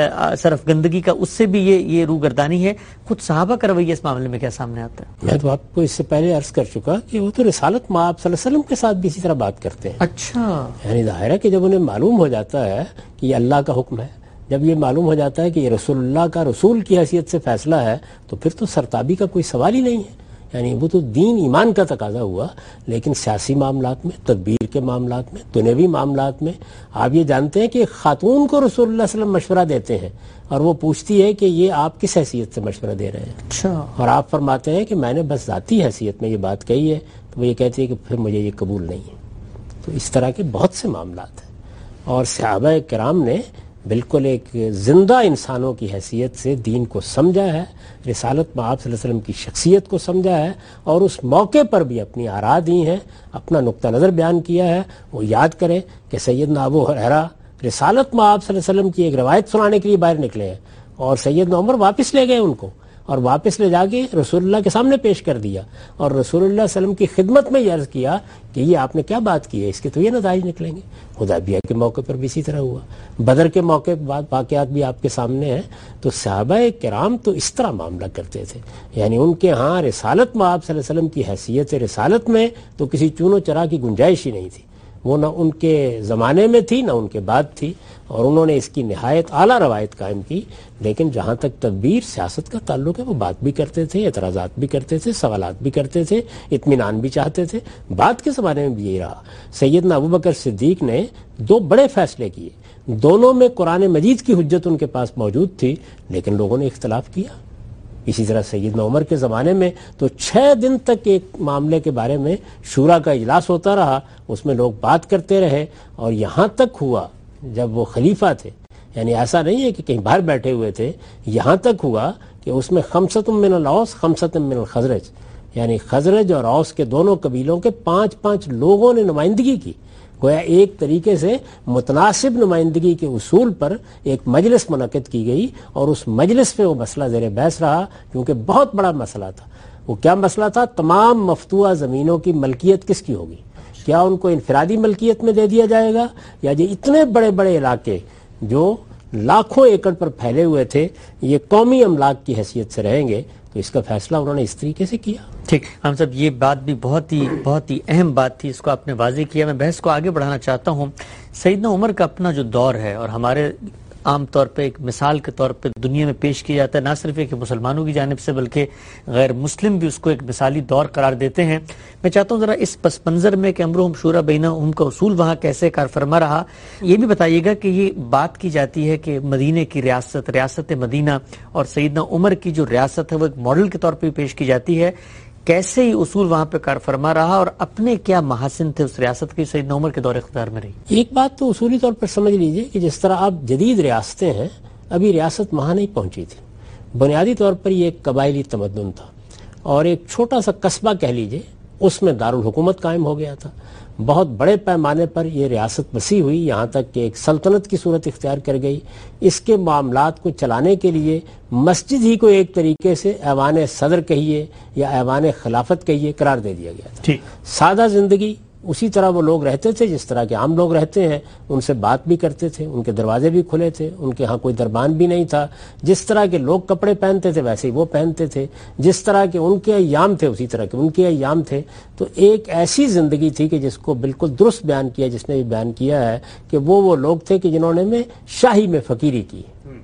صرف گندگی کا، اس سے بھی یہ روگردانی ہے. خود صحابہ کا رویہ اس معاملے میں کیا سامنے آتا ہے؟
میں تو آپ کو اس سے پہلے عرض کر چکا کہ وہ تو رسالت مآب صلی اللہ علیہ وسلم کے ساتھ بھی اسی طرح بات کرتے ہیں.
اچھا،
یعنی ظاہر ہے کہ جب انہیں معلوم ہو جاتا ہے کہ یہ اللہ کا حکم ہے، جب یہ معلوم ہو جاتا ہے کہ یہ رسول اللہ کا رسول کی حیثیت سے فیصلہ ہے، تو پھر تو سرتابی کا کوئی سوال ہی نہیں ہے. یعنی وہ تو دین ایمان کا تقاضا ہوا. لیکن سیاسی معاملات میں، تدبیر کے معاملات میں، دنیوی معاملات میں آپ یہ جانتے ہیں کہ خاتون کو رسول اللہ صلی اللہ علیہ وسلم مشورہ دیتے ہیں اور وہ پوچھتی ہے کہ یہ آپ کس حیثیت سے مشورہ دے رہے ہیں.
اچھا. اور
آپ فرماتے ہیں کہ میں نے بس ذاتی حیثیت میں یہ بات کہی ہے. تو وہ یہ کہتی ہے کہ پھر مجھے یہ قبول نہیں ہے. تو اس طرح کے بہت سے معاملات ہیں اور صحابہ کرام نے بالکل ایک زندہ انسانوں کی حیثیت سے دین کو سمجھا ہے، رسالت مآب صلی اللہ علیہ وسلم کی شخصیت کو سمجھا ہے اور اس موقع پر بھی اپنی آراء دی ہیں، اپنا نقطہ نظر بیان کیا ہے. وہ یاد کریں کہ سیدنا ابو ہریرہ رسالت مآب صلی اللہ علیہ وسلم کی ایک روایت سنانے کے لیے باہر نکلے ہیں اور سیدنا عمر واپس لے گئے ان کو اور واپس لے جا کے رسول اللہ کے سامنے پیش کر دیا اور رسول اللہ صلی اللہ علیہ وسلم کی خدمت میں یہ عرض کیا کہ یہ آپ نے کیا بات کی ہے، اس کے تو یہ نتائج نکلیں گے. حدیبیہ کے موقع پر بھی اسی طرح ہوا، بدر کے موقع بعد واقعات بھی آپ کے سامنے ہیں. تو صحابہ کرام تو اس طرح معاملہ کرتے تھے. یعنی ان کے ہاں رسالت مآب صلی اللہ علیہ وسلم کی حیثیت رسالت میں تو کسی چون و چرا کی گنجائش ہی نہیں تھی. وہ نہ ان کے زمانے میں تھی نہ ان کے بعد تھی اور انہوں نے اس کی نہایت اعلیٰ روایت قائم کی. لیکن جہاں تک تدبیر سیاست کا تعلق ہے وہ بات بھی کرتے تھے، اعتراضات بھی کرتے تھے، سوالات بھی کرتے تھے، اطمینان بھی چاہتے تھے. بعد کے زمانے میں بھی یہی رہا. سیدنا ابوبکر صدیق نے 2 بڑے فیصلے کیے، دونوں میں قرآن مجید کی حجت ان کے پاس موجود تھی لیکن لوگوں نے اختلاف کیا. اسی طرح سیدنا عمر کے زمانے میں تو 6 دن تک ایک معاملے کے بارے میں شورا کا اجلاس ہوتا رہا، اس میں لوگ بات کرتے رہے اور یہاں تک ہوا جب وہ خلیفہ تھے. یعنی ایسا نہیں ہے کہ کہیں باہر بیٹھے ہوئے تھے، یہاں تک ہوا کہ اس میں 5 من الاوس 5 من الخزرج، یعنی خزرج اور اوس کے دونوں قبیلوں کے 5 لوگوں نے نمائندگی کی. گویا ایک طریقے سے متناسب نمائندگی کے اصول پر ایک مجلس منعقد کی گئی اور اس مجلس پہ وہ مسئلہ زیر بحث رہا کیونکہ بہت بڑا مسئلہ تھا. وہ کیا مسئلہ تھا؟ تمام مفتوحہ زمینوں کی ملکیت کس کی ہوگی؟ کیا ان کو انفرادی ملکیت میں دے دیا جائے گا یا یہ اتنے بڑے بڑے علاقے جو لاکھوں ایکڑ پر پھیلے ہوئے تھے یہ قومی املاک کی حیثیت سے رہیں گے؟ تو اس کا فیصلہ انہوں نے اس طریقے سے کیا.
ٹھیک، ہم سب یہ بات بھی بہت ہی اہم بات تھی، اس کو آپ نے واضح کیا. میں بحث کو آگے بڑھانا چاہتا ہوں. سیدنا عمر کا اپنا جو دور ہے اور ہمارے عام طور پہ ایک مثال کے طور پہ دنیا میں پیش کیا جاتا ہے، نہ صرف ایک مسلمانوں کی جانب سے بلکہ غیر مسلم بھی اس کو ایک مثالی دور قرار دیتے ہیں. میں چاہتا ہوں ذرا اس پس منظر میں کہ امرہم شورا بینہم کا اصول وہاں کیسے کار فرما رہا، یہ بھی بتائیے گا کہ یہ بات کی جاتی ہے کہ مدینہ کی ریاست مدینہ اور سیدنا عمر کی جو ریاست ہے وہ ایک ماڈل کے طور پہ پیش کی جاتی ہے. کیسے یہ اصول وہاں پہ کار فرما رہا اور اپنے کیا محاسن تھے اس ریاست کی سیدنا عمر کے دور اقتدار میں رہی؟
ایک بات تو اصولی طور پر سمجھ لیجئے کہ جس طرح آپ جدید ریاستیں ہیں، ابھی ریاست وہاں نہیں پہنچی تھی. بنیادی طور پر یہ ایک قبائلی تمدن تھا اور ایک چھوٹا سا قصبہ کہہ لیجئے اس میں دارالحکومت قائم ہو گیا تھا. بہت بڑے پیمانے پر یہ ریاست وسیع ہوئی یہاں تک کہ ایک سلطنت کی صورت اختیار کر گئی. اس کے معاملات کو چلانے کے لیے مسجد ہی کو ایک طریقے سے ایوان صدر کہیے یا ایوان خلافت کہیے قرار دے دیا گیا تھا. سادہ زندگی اسی طرح وہ لوگ رہتے تھے جس طرح کے عام لوگ رہتے ہیں، ان سے بات بھی کرتے تھے، ان کے دروازے بھی کھلے تھے، ان کے ہاں کوئی دربان بھی نہیں تھا. جس طرح کے لوگ کپڑے پہنتے تھے ویسے ہی وہ پہنتے تھے، جس طرح کے ان کے ایام تھے اسی طرح کے ان کے ایام تھے. تو ایک ایسی زندگی تھی کہ جس کو بالکل درست بیان کیا، جس نے بھی بیان کیا ہے کہ وہ لوگ تھے کہ جنہوں نے شاہی میں فقیری کی.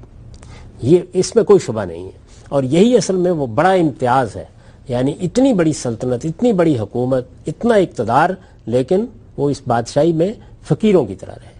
یہ اس میں کوئی شبہ نہیں ہے اور یہی اصل میں وہ بڑا امتیاز ہے. یعنی اتنی بڑی سلطنت، اتنی بڑی حکومت، اتنا اقتدار، لیکن وہ اس بادشاہی میں فقیروں کی طرح رہے.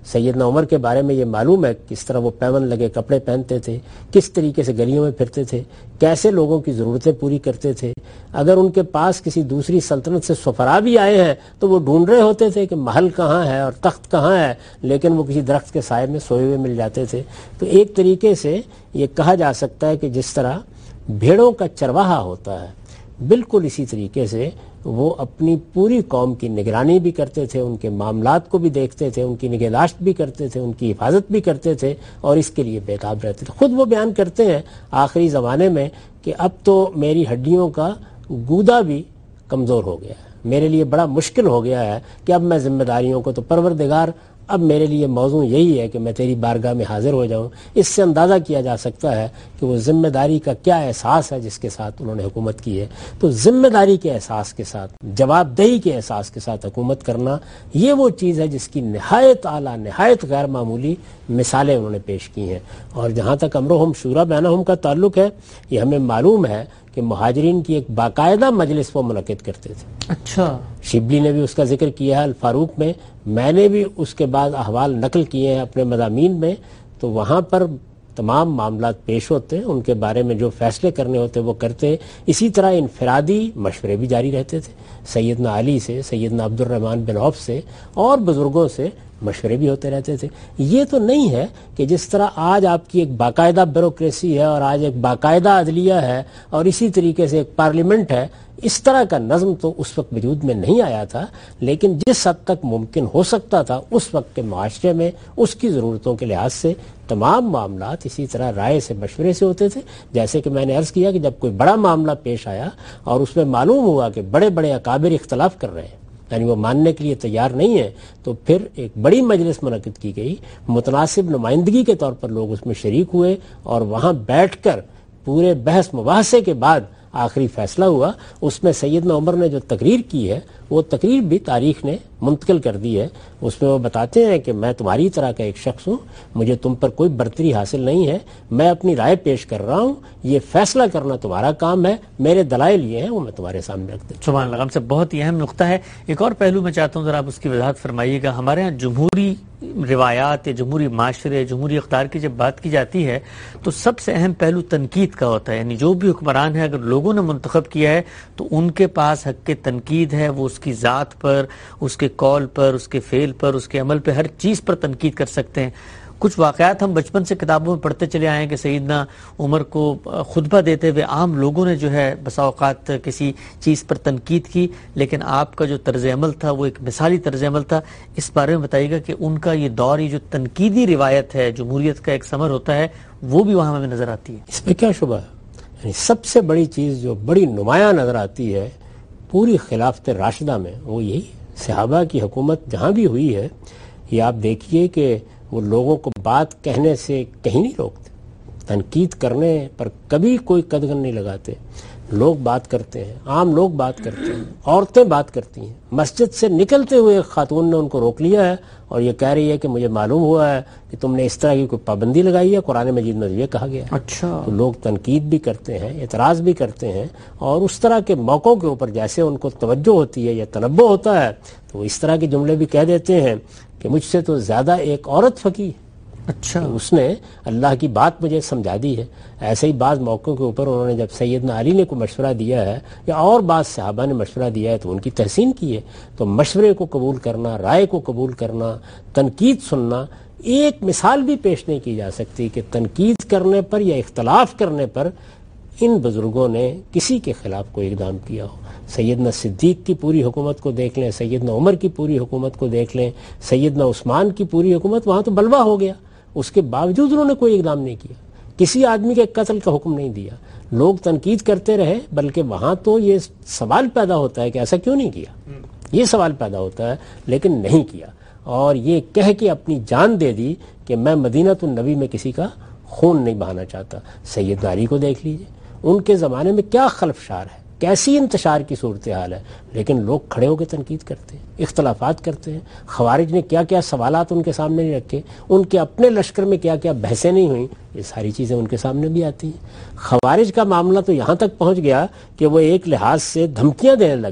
سیدنا عمر کے بارے میں یہ معلوم ہے کس طرح وہ پیون لگے کپڑے پہنتے تھے، کس طریقے سے گلیوں میں پھرتے تھے، کیسے لوگوں کی ضرورتیں پوری کرتے تھے۔ اگر ان کے پاس کسی دوسری سلطنت سے سفراء بھی آئے ہیں تو وہ ڈھونڈ رہے ہوتے تھے کہ محل کہاں ہے اور تخت کہاں ہے، لیکن وہ کسی درخت کے سائے میں سوئے ہوئے مل جاتے تھے۔ تو ایک طریقے سے یہ کہا جا سکتا ہے کہ جس طرح بھیڑوں کا چرواہا ہوتا ہے، بالکل اسی طریقے سے وہ اپنی پوری قوم کی نگرانی بھی کرتے تھے، ان کے معاملات کو بھی دیکھتے تھے، ان کی نگہداشت بھی کرتے تھے، ان کی حفاظت بھی کرتے تھے، اور اس کے لیے بےتاب رہتے تھے۔ خود وہ بیان کرتے ہیں آخری زمانے میں کہ اب تو میری ہڈیوں کا گودا بھی کمزور ہو گیا ہے، میرے لیے بڑا مشکل ہو گیا ہے کہ اب میں ذمہ داریوں کو، تو پروردگار اب میرے لیے موضوع یہی ہے کہ میں تیری بارگاہ میں حاضر ہو جاؤں۔ اس سے اندازہ کیا جا سکتا ہے کہ وہ ذمہ داری کا کیا احساس ہے جس کے ساتھ انہوں نے حکومت کی ہے۔ تو ذمہ داری کے احساس کے ساتھ، جواب دہی کے احساس کے ساتھ حکومت کرنا، یہ وہ چیز ہے جس کی نہایت اعلیٰ، نہایت غیر معمولی مثالیں انہوں نے پیش کی ہیں۔ اور جہاں تک امرہم شورا بینہم کا تعلق ہے، یہ ہمیں معلوم ہے کہ مہاجرین کی ایک باقاعدہ مجلس وہ منعقد کرتے تھے۔
اچھا،
شبلی نے بھی اس کا ذکر کیا ہے الفاروق میں نے بھی اس کے بعد احوال نقل کیے ہیں اپنے مضامین میں۔ تو وہاں پر تمام معاملات پیش ہوتے، ان کے بارے میں جو فیصلے کرنے ہوتے وہ کرتے۔ اسی طرح انفرادی مشورے بھی جاری رہتے تھے، سیدنا علی سے، سیدنا عبد الرحمن بن عوف سے اور بزرگوں سے مشورے بھی ہوتے رہتے تھے۔ یہ تو نہیں ہے کہ جس طرح آج آپ کی ایک باقاعدہ بیوروکریسی ہے اور آج ایک باقاعدہ عدلیہ ہے اور اسی طریقے سے ایک پارلیمنٹ ہے، اس طرح کا نظم تو اس وقت وجود میں نہیں آیا تھا، لیکن جس حد تک ممکن ہو سکتا تھا اس وقت کے معاشرے میں اس کی ضرورتوں کے لحاظ سے تمام معاملات اسی طرح رائے سے، مشورے سے ہوتے تھے۔ جیسے کہ میں نے عرض کیا کہ جب کوئی بڑا معاملہ پیش آیا اور اس میں معلوم ہوا کہ بڑے بڑے اکابر اختلاف کر رہے ہیں، یعنی وہ ماننے کے لیے تیار نہیں ہے، تو پھر ایک بڑی مجلس منعقد کی گئی، متناسب نمائندگی کے طور پر لوگ اس میں شریک ہوئے اور وہاں بیٹھ کر پورے بحث مباحثے کے بعد آخری فیصلہ ہوا۔ اس میں سیدنا عمر نے جو تقریر کی ہے وہ تقریر بھی تاریخ نے منتقل کر دی ہے۔ اس میں وہ بتاتے ہیں کہ میں تمہاری طرح کا ایک شخص ہوں، مجھے تم پر کوئی برتری حاصل نہیں ہے، میں اپنی رائے پیش کر رہا ہوں، یہ فیصلہ کرنا تمہارا کام ہے، میرے دلائل یہ ہیں وہ میں تمہارے سامنے رکھ دیتا ہوں۔
سبحان اللہ، ہم سے بہت ہی اہم نقطہ ہے۔ ایک اور پہلو میں چاہتا ہوں ذرا آپ اس کی وضاحت فرمائیے گا۔ ہمارے ہاں جمہوری روایات یا جمہوری معاشرے، جمہوری اقدار کی جب بات کی جاتی ہے تو سب سے اہم پہلو تنقید کا ہوتا ہے، یعنی جو بھی حکمران ہے اگر لوگوں نے منتخب کیا ہے تو ان کے پاس حق کے تنقید ہے، وہ اس کی ذات پر، اس کے قول پر، اس کے فعل پر، اس کے عمل پہ، ہر چیز پر تنقید کر سکتے ہیں۔ کچھ واقعات ہم بچپن سے کتابوں میں پڑھتے چلے آئے ہیں کہ سیدنا عمر کو خطبہ دیتے ہوئے عام لوگوں نے جو ہے بسا اوقات کسی چیز پر تنقید کی، لیکن آپ کا جو طرز عمل تھا وہ ایک مثالی طرز عمل تھا۔ اس بارے میں بتائیے گا کہ ان کا یہ دور، یہ جو تنقیدی روایت ہے، جمہوریت کا ایک ثمر ہوتا ہے، وہ بھی وہاں ہمیں نظر آتی ہے۔
اس میں کیا شبہ ہے؟ یعنی سب سے بڑی چیز جو بڑی نمایاں نظر آتی ہے پوری خلافت راشدہ میں وہ یہی صحابہ کی حکومت جہاں بھی ہوئی ہے، یہ آپ دیکھیے کہ وہ لوگوں کو بات کہنے سے کہیں نہیں روکتے، تنقید کرنے پر کبھی کوئی قدغن نہیں لگاتے۔ لوگ بات کرتے ہیں، عام لوگ بات کرتے ہیں، عورتیں بات کرتی ہیں۔ مسجد سے نکلتے ہوئے ایک خاتون نے ان کو روک لیا ہے اور یہ کہہ رہی ہے کہ مجھے معلوم ہوا ہے کہ تم نے اس طرح کی کوئی پابندی لگائی ہے، قرآن مجید میں یہ کہا گیا ہے۔
اچھا،
تو لوگ تنقید بھی کرتے ہیں، اعتراض بھی کرتے ہیں، اور اس طرح کے موقعوں کے اوپر جیسے ان کو توجہ ہوتی ہے یا تنبہ ہوتا ہے تو وہ اس طرح کے جملے بھی کہہ دیتے ہیں کہ مجھ سے تو زیادہ ایک عورت فقیہ،
اچھا،
اس نے اللہ کی بات مجھے سمجھا دی ہے۔ ایسے ہی بعض موقعوں کے اوپر انہوں نے جب سیدنا علی نے کوئی مشورہ دیا ہے یا اور بعض صحابہ نے مشورہ دیا ہے تو ان کی تحسین کی ہے۔ تو مشورے کو قبول کرنا، رائے کو قبول کرنا، تنقید سننا، ایک مثال بھی پیش نہیں کی جا سکتی کہ تنقید کرنے پر یا اختلاف کرنے پر ان بزرگوں نے کسی کے خلاف کوئی اقدام کیا ہو۔ سیدنا صدیق کی پوری حکومت کو دیکھ لیں، سیدنا عمر کی پوری حکومت کو دیکھ لیں، سیدنا عثمان کی پوری حکومت، وہاں تو بلوا ہو گیا، اس کے باوجود انہوں نے کوئی اقدام نہیں کیا، کسی آدمی کے قتل کا حکم نہیں دیا، لوگ تنقید کرتے رہے، بلکہ وہاں تو یہ سوال پیدا ہوتا ہے کہ ایسا کیوں نہیں کیا، یہ سوال پیدا ہوتا ہے، لیکن نہیں کیا، اور یہ کہہ کے اپنی جان دے دی کہ میں مدینہ النبی میں کسی کا خون نہیں بہانا چاہتا۔ سیدنا علی کو دیکھ لیجئے، ان کے زمانے میں کیا خلفشار ہے، کیسی انتشار کی صورتحال ہے، لیکن لوگ کھڑے ہو کے تنقید کرتے ہیں، اختلافات کرتے ہیں۔ خوارج نے کیا کیا سوالات ان کے سامنے نہیں رکھے، ان کے اپنے لشکر میں کیا کیا بحثیں نہیں ہوئیں، یہ ساری چیزیں ان کے سامنے بھی آتی ہیں۔ خوارج کا معاملہ تو یہاں تک پہنچ گیا کہ وہ ایک لحاظ سے دھمکیاں دینے لگ گئے،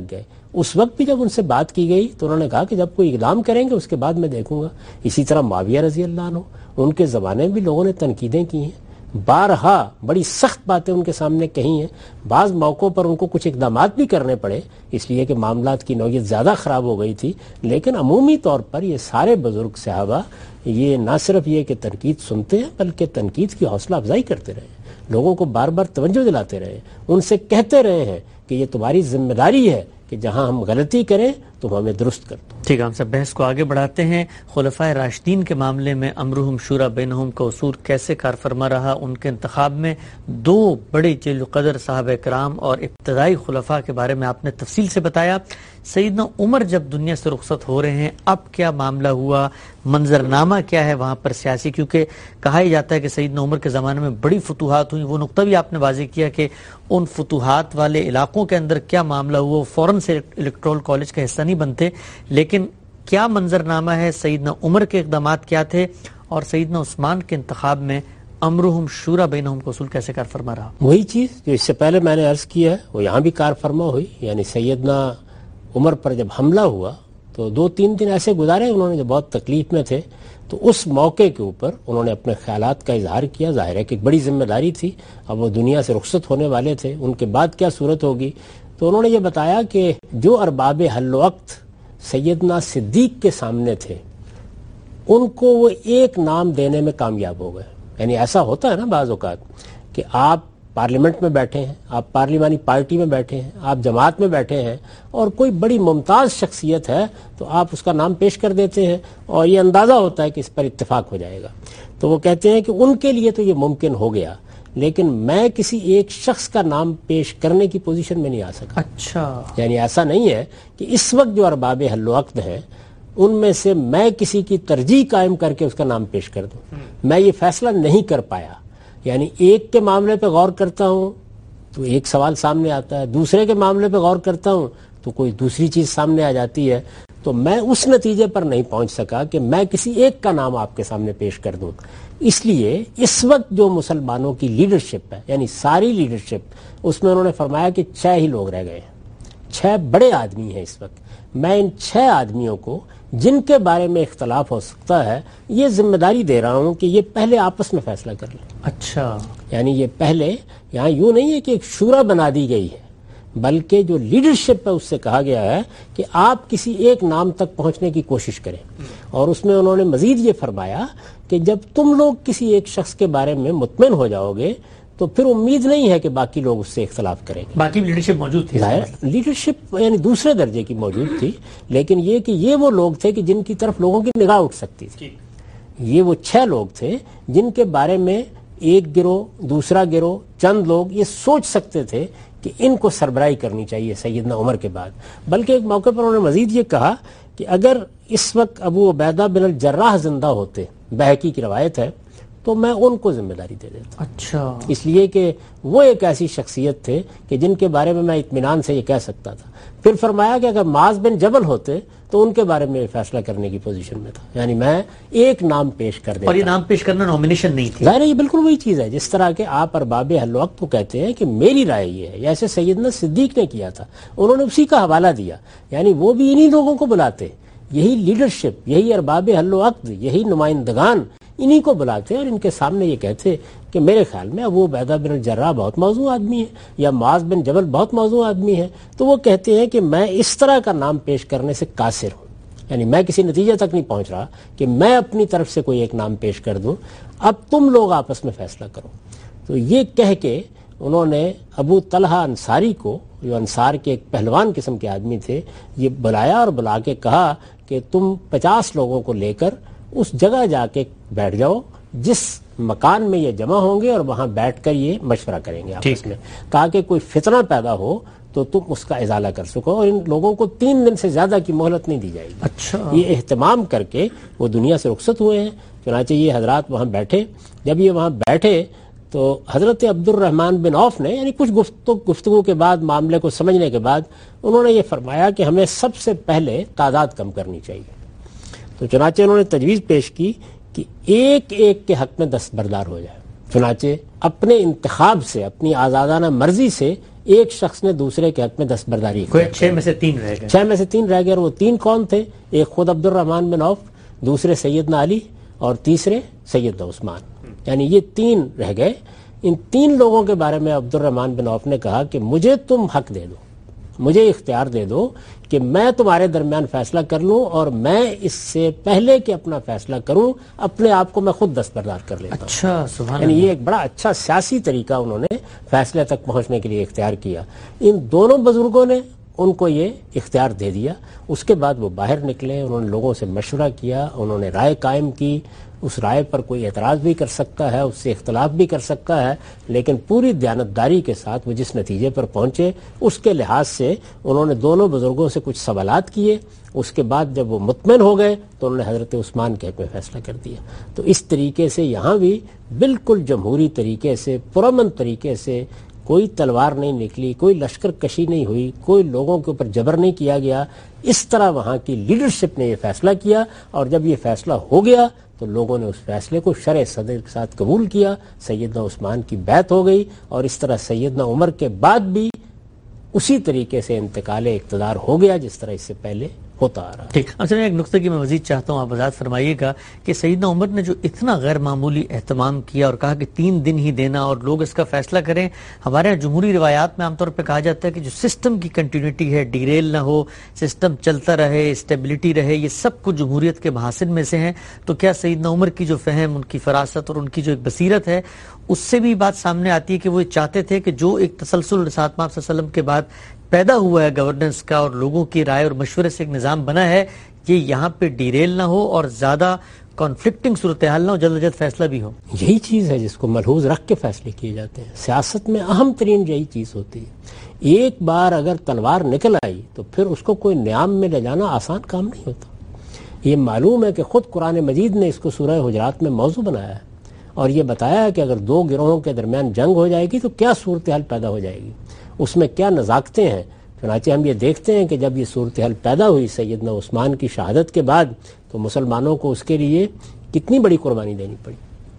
اس وقت بھی جب ان سے بات کی گئی تو انہوں نے کہا کہ جب کوئی اقدام کریں گے اس کے بعد میں دیکھوں گا. اسی طرح معاویہ رضی اللہ عنہ، ان کے زمانے میں بھی لوگوں نے تنقیدیں کی ہیں، بارہا بڑی سخت باتیں ان کے سامنے کہی ہیں، بعض موقعوں پر ان کو کچھ اقدامات بھی کرنے پڑے اس لیے کہ معاملات کی نوعیت زیادہ خراب ہو گئی تھی، لیکن عمومی طور پر یہ سارے بزرگ صحابہ یہ نہ صرف یہ کہ تنقید سنتے ہیں بلکہ تنقید کی حوصلہ افزائی کرتے رہے، لوگوں کو بار بار توجہ دلاتے رہے، ان سے کہتے رہے ہیں کہ یہ تمہاری ذمہ داری ہے کہ جہاں ہم غلطی کریں تم ہمیں درست کر دو.
ٹھیک ہے، ہم سب بحث کو آگے بڑھاتے ہیں. خلفائے راشدین کے معاملے میں امرہم شورا بینہم کا اصول کیسے کار فرما رہا؟ ان کے انتخاب میں دو بڑے جلیل القدر صحابہ کرام اور ابتدائی خلفاء کے بارے میں آپ نے تفصیل سے بتایا. سیدنا عمر جب دنیا سے رخصت ہو رہے ہیں اب کیا معاملہ ہوا، منظرنامہ کیا ہے وہاں پر سیاسی؟ کیونکہ کہا ہی جاتا ہے کہ سیدنا عمر کے زمانے میں بڑی فتوحات ہوئی. وہ نقطہ بھی آپ نے واضح کیا کہ ان فتوحات والے علاقوں کے اندر کیا معاملہ ہوا، وہ فوراً سے الیکٹورل کالج کا حصہ نہیں بنتے، لیکن کیا منظرنامہ ہے، سیدنا عمر کے اقدامات کیا تھے، اور سیدنا عثمان کے انتخاب میں امرہم شورا بینہم کا اصول کیسے کار فرما رہا؟
وہی چیز جو اس سے پہلے میں نے عرض کیا ہے وہ یہاں بھی کار فرما ہوئی. یعنی سیدنا عمر پر جب حملہ ہوا تو 2-3 دن ایسے گزارے انہوں نے جو بہت تکلیف میں تھے، تو اس موقع کے اوپر انہوں نے اپنے خیالات کا اظہار کیا. ظاہر ہے کہ ایک بڑی ذمہ داری تھی، اب وہ دنیا سے رخصت ہونے والے تھے، ان کے بعد کیا صورت ہوگی. تو انہوں نے یہ بتایا کہ جو ارباب حل وقت سیدنا صدیق کے سامنے تھے ان کو وہ ایک نام دینے میں کامیاب ہو گئے. یعنی ایسا ہوتا ہے نا بعض اوقات کہ آپ پارلیمنٹ میں بیٹھے ہیں، آپ پارلیمانی پارٹی میں بیٹھے ہیں، آپ جماعت میں بیٹھے ہیں اور کوئی بڑی ممتاز شخصیت ہے تو آپ اس کا نام پیش کر دیتے ہیں اور یہ اندازہ ہوتا ہے کہ اس پر اتفاق ہو جائے گا. تو وہ کہتے ہیں کہ ان کے لیے تو یہ ممکن ہو گیا، لیکن میں کسی ایک شخص کا نام پیش کرنے کی پوزیشن میں نہیں آ سکا.
اچھا،
یعنی ایسا نہیں ہے کہ اس وقت جو ارباب حل وقت ہیں ان میں سے میں کسی کی ترجیح قائم کر کے اس کا نام پیش کر دوں. میں یہ فیصلہ نہیں کر پایا. یعنی ایک کے معاملے پہ غور کرتا ہوں تو ایک سوال سامنے آتا ہے، دوسرے کے معاملے پہ غور کرتا ہوں تو کوئی دوسری چیز سامنے آ جاتی ہے. تو میں اس نتیجے پر نہیں پہنچ سکا کہ میں کسی ایک کا نام آپ کے سامنے پیش کر دوں. اس لیے اس وقت جو مسلمانوں کی لیڈرشپ ہے، یعنی ساری لیڈرشپ، اس میں انہوں نے فرمایا کہ 6 ہی لوگ رہ گئے ہیں، 6 بڑے آدمی ہیں اس وقت. میں ان 6 آدمیوں کو جن کے بارے میں اختلاف ہو سکتا ہے یہ ذمہ داری دے رہا ہوں کہ یہ پہلے آپس میں فیصلہ کر لیں.
اچھا،
یعنی یہ پہلے یہاں یوں نہیں ہے کہ ایک شورا بنا دی گئی ہے، بلکہ جو لیڈرشپ ہے اس سے کہا گیا ہے کہ آپ کسی ایک نام تک پہنچنے کی کوشش کریں. اور اس میں انہوں نے مزید یہ فرمایا کہ جب تم لوگ کسی ایک شخص کے بارے میں مطمئن ہو جاؤ گے تو پھر امید نہیں ہے کہ باقی لوگ اس سے اختلاف کریں گے.
باقی لیڈرشپ موجود تھی،
لیڈرشپ یعنی دوسرے درجے کی موجود تھی، لیکن یہ کہ یہ وہ لوگ تھے کہ جن کی طرف لوگوں کی نگاہ اٹھ سکتی تھی. یہ وہ 6 لوگ تھے جن کے بارے میں ایک گروہ، دوسرا گروہ، چند لوگ یہ سوچ سکتے تھے کہ ان کو سربراہی کرنی چاہیے سیدنا عمر کے بعد. بلکہ ایک موقع پر انہوں نے مزید یہ کہا کہ اگر اس وقت ابو عبیدہ بن الجراح زندہ ہوتے، بہقی کی روایت ہے، تو میں ان کو ذمہ داری دے دیتا.
اچھا،
اس لیے کہ وہ ایک ایسی شخصیت تھے کہ جن کے بارے میں اطمینان سے یہ کہہ سکتا تھا. پھر فرمایا کہ اگر معاذ بن جبل ہوتے تو ان کے بارے میں فیصلہ کرنے کی پوزیشن میں تھا. یعنی میں ایک نام پیش کر دیتا.
اور یہ نام پیش کرنا نامینیشن نہیں تھی.
ظاہر ہے یہ بالکل وہی چیز ہے جس طرح کہ آپ ارباب حل وقت کو کہتے ہیں کہ میری رائے یہ ہے، ایسے سیدنا صدیق نے کیا تھا، انہوں نے اسی کا حوالہ دیا. یعنی وہ بھی انہی لوگوں کو بلاتے، یہی لیڈرشپ، یہی ارباب حل وقت، یہی نمائندگان انہی کو بلاتے اور ان کے سامنے یہ کہتے کہ میرے خیال میں ابو عبیدہ بن الجراح بہت موزوں آدمی ہے یا معاذ بن جبل بہت موزوں آدمی ہے. تو وہ کہتے ہیں کہ میں اس طرح کا نام پیش کرنے سے قاصر ہوں. یعنی میں کسی نتیجے تک نہیں پہنچ رہا کہ میں اپنی طرف سے کوئی ایک نام پیش کر دوں، اب تم لوگ آپس میں فیصلہ کرو. تو یہ کہہ کے انہوں نے ابو طلحہ انصاری کو، جو انصار کے ایک پہلوان قسم کے آدمی تھے، یہ بلایا اور بلا کے کہا کہ تم 50 لوگوں کو لے کر اس جگہ جا کے بیٹھ جاؤ جس مکان میں یہ جمع ہوں گے اور وہاں بیٹھ کر یہ مشورہ کریں گے آپس میں، تاکہ کوئی فتنہ پیدا ہو تو تم اس کا ازالہ کر سکو. اور ان لوگوں کو 3 دن سے زیادہ کی مہلت نہیں دی جائے گی.
اچھا،
یہ اہتمام کر کے وہ دنیا سے رخصت ہوئے ہیں. چنانچہ یہ حضرات وہاں بیٹھے. جب یہ وہاں بیٹھے تو حضرت عبد الرحمن بن عوف نے یعنی کچھ گفتگو کے بعد، معاملے کو سمجھنے کے بعد، انہوں نے یہ فرمایا کہ ہمیں سب سے پہلے تعداد کم کرنی چاہیے. تو چنانچہ انہوں نے تجویز پیش کی کہ ایک ایک کے حق میں دستبردار ہو جائے. چنانچہ اپنے انتخاب سے، اپنی آزادانہ مرضی سے ایک شخص نے دوسرے کے حق میں دستبرداری کی.
6 میں سے 3 رہ گئے.
6 میں سے 3 رہ گئے. اور وہ 3 کون تھے؟ ایک خود عبد الرحمن بن عوف، دوسرے سیدنا علی، اور تیسرے سیدنا عثمان. یعنی یہ 3 رہ گئے. ان 3 لوگوں کے بارے میں عبد الرحمن بن عوف نے کہا کہ مجھے تم حق دے دو، مجھے اختیار دے دو کہ میں تمہارے درمیان فیصلہ کر لوں، اور میں اس سے پہلے کہ اپنا فیصلہ کروں اپنے آپ کو میں خود دستبردار کر لیتا ہوں.
اچھا، سبحان
یعنی
اللہ.
یہ ایک بڑا اچھا سیاسی طریقہ انہوں نے فیصلے تک پہنچنے کے لیے اختیار کیا. ان دونوں بزرگوں نے ان کو یہ اختیار دے دیا. اس کے بعد وہ باہر نکلے، انہوں نے لوگوں سے مشورہ کیا، انہوں نے رائے قائم کی. اس رائے پر کوئی اعتراض بھی کر سکتا ہے، اس سے اختلاف بھی کر سکتا ہے، لیکن پوری دیانتداری کے ساتھ وہ جس نتیجے پر پہنچے اس کے لحاظ سے انہوں نے دونوں بزرگوں سے کچھ سوالات کیے. اس کے بعد جب وہ مطمئن ہو گئے تو انہوں نے حضرت عثمان کے حق میں فیصلہ کر دیا. تو اس طریقے سے یہاں بھی بالکل جمہوری طریقے سے، پرامن طریقے سے، کوئی تلوار نہیں نکلی، کوئی لشکر کشی نہیں ہوئی، کوئی لوگوں کے اوپر جبر نہیں کیا گیا. اس طرح وہاں کی لیڈرشپ نے یہ فیصلہ کیا، اور جب یہ فیصلہ ہو گیا تو لوگوں نے اس فیصلے کو شرع صدر کے ساتھ قبول کیا. سیدنا عثمان کی بیعت ہو گئی، اور اس طرح سیدنا عمر کے بعد بھی اسی طریقے سے انتقال اقتدار ہو گیا جس طرح اس سے پہلے ہوتا آ رہا.
ٹھیک. اچھا، ایک نقطہ کی میں مزید چاہتا ہوں، آپ وضاحت فرمائیے گا کہ سیدنا عمر نے جو اتنا غیر معمولی اہتمام کیا اور کہا کہ 3 دن ہی دینا اور لوگ اس کا فیصلہ کریں. ہمارے یہاں جمہوری روایات میں عام طور پہ کہا جاتا ہے کہ جو سسٹم کی کنٹینیوٹی ہے، ڈیریل نہ ہو، سسٹم چلتا رہے، اسٹیبلٹی رہے، یہ سب کچھ جمہوریت کے محاسن میں سے ہیں. تو کیا سیدنا عمر کی جو فہم، ان کی فراست اور ان کی جو ایک بصیرت ہے، اس سے بھی بات سامنے آتی ہے کہ وہ چاہتے تھے کہ جو ایک تسلسل رسالت مآب صلی اللہ علیہ وسلم کے بعد پیدا ہوا ہے گورننس کا اور لوگوں کی رائے اور مشورے سے ایک نظام بنا ہے، یہ یہاں پہ ڈیریل نہ ہو اور زیادہ کانفلکٹنگ صورتحال نہ ہو، جلد از جلد فیصلہ بھی ہو.
یہی چیز ہے جس کو ملحوظ رکھ کے فیصلے کیے جاتے ہیں. سیاست میں اہم ترین یہی چیز ہوتی ہے. ایک بار اگر تلوار نکل آئی تو پھر اس کو کوئی نیام میں لے جانا آسان کام نہیں ہوتا. یہ معلوم ہے کہ خود قرآن مجید نے اس کو سورہ حجرات میں موضوع بنایا ہے اور یہ بتایا ہے کہ اگر 2 گروہوں کے درمیان جنگ ہو جائے گی تو کیا صورتحال پیدا ہو جائے گی، اس میں کیا نزاکتیں ہیں. چنانچہ ہم یہ دیکھتے ہیں کہ جب یہ صورتحال پیدا ہوئی سیدنا عثمان کی شہادت کے بعد تو مسلمانوں کو اس کے لیے کتنی بڑی قربانی دینی پڑی،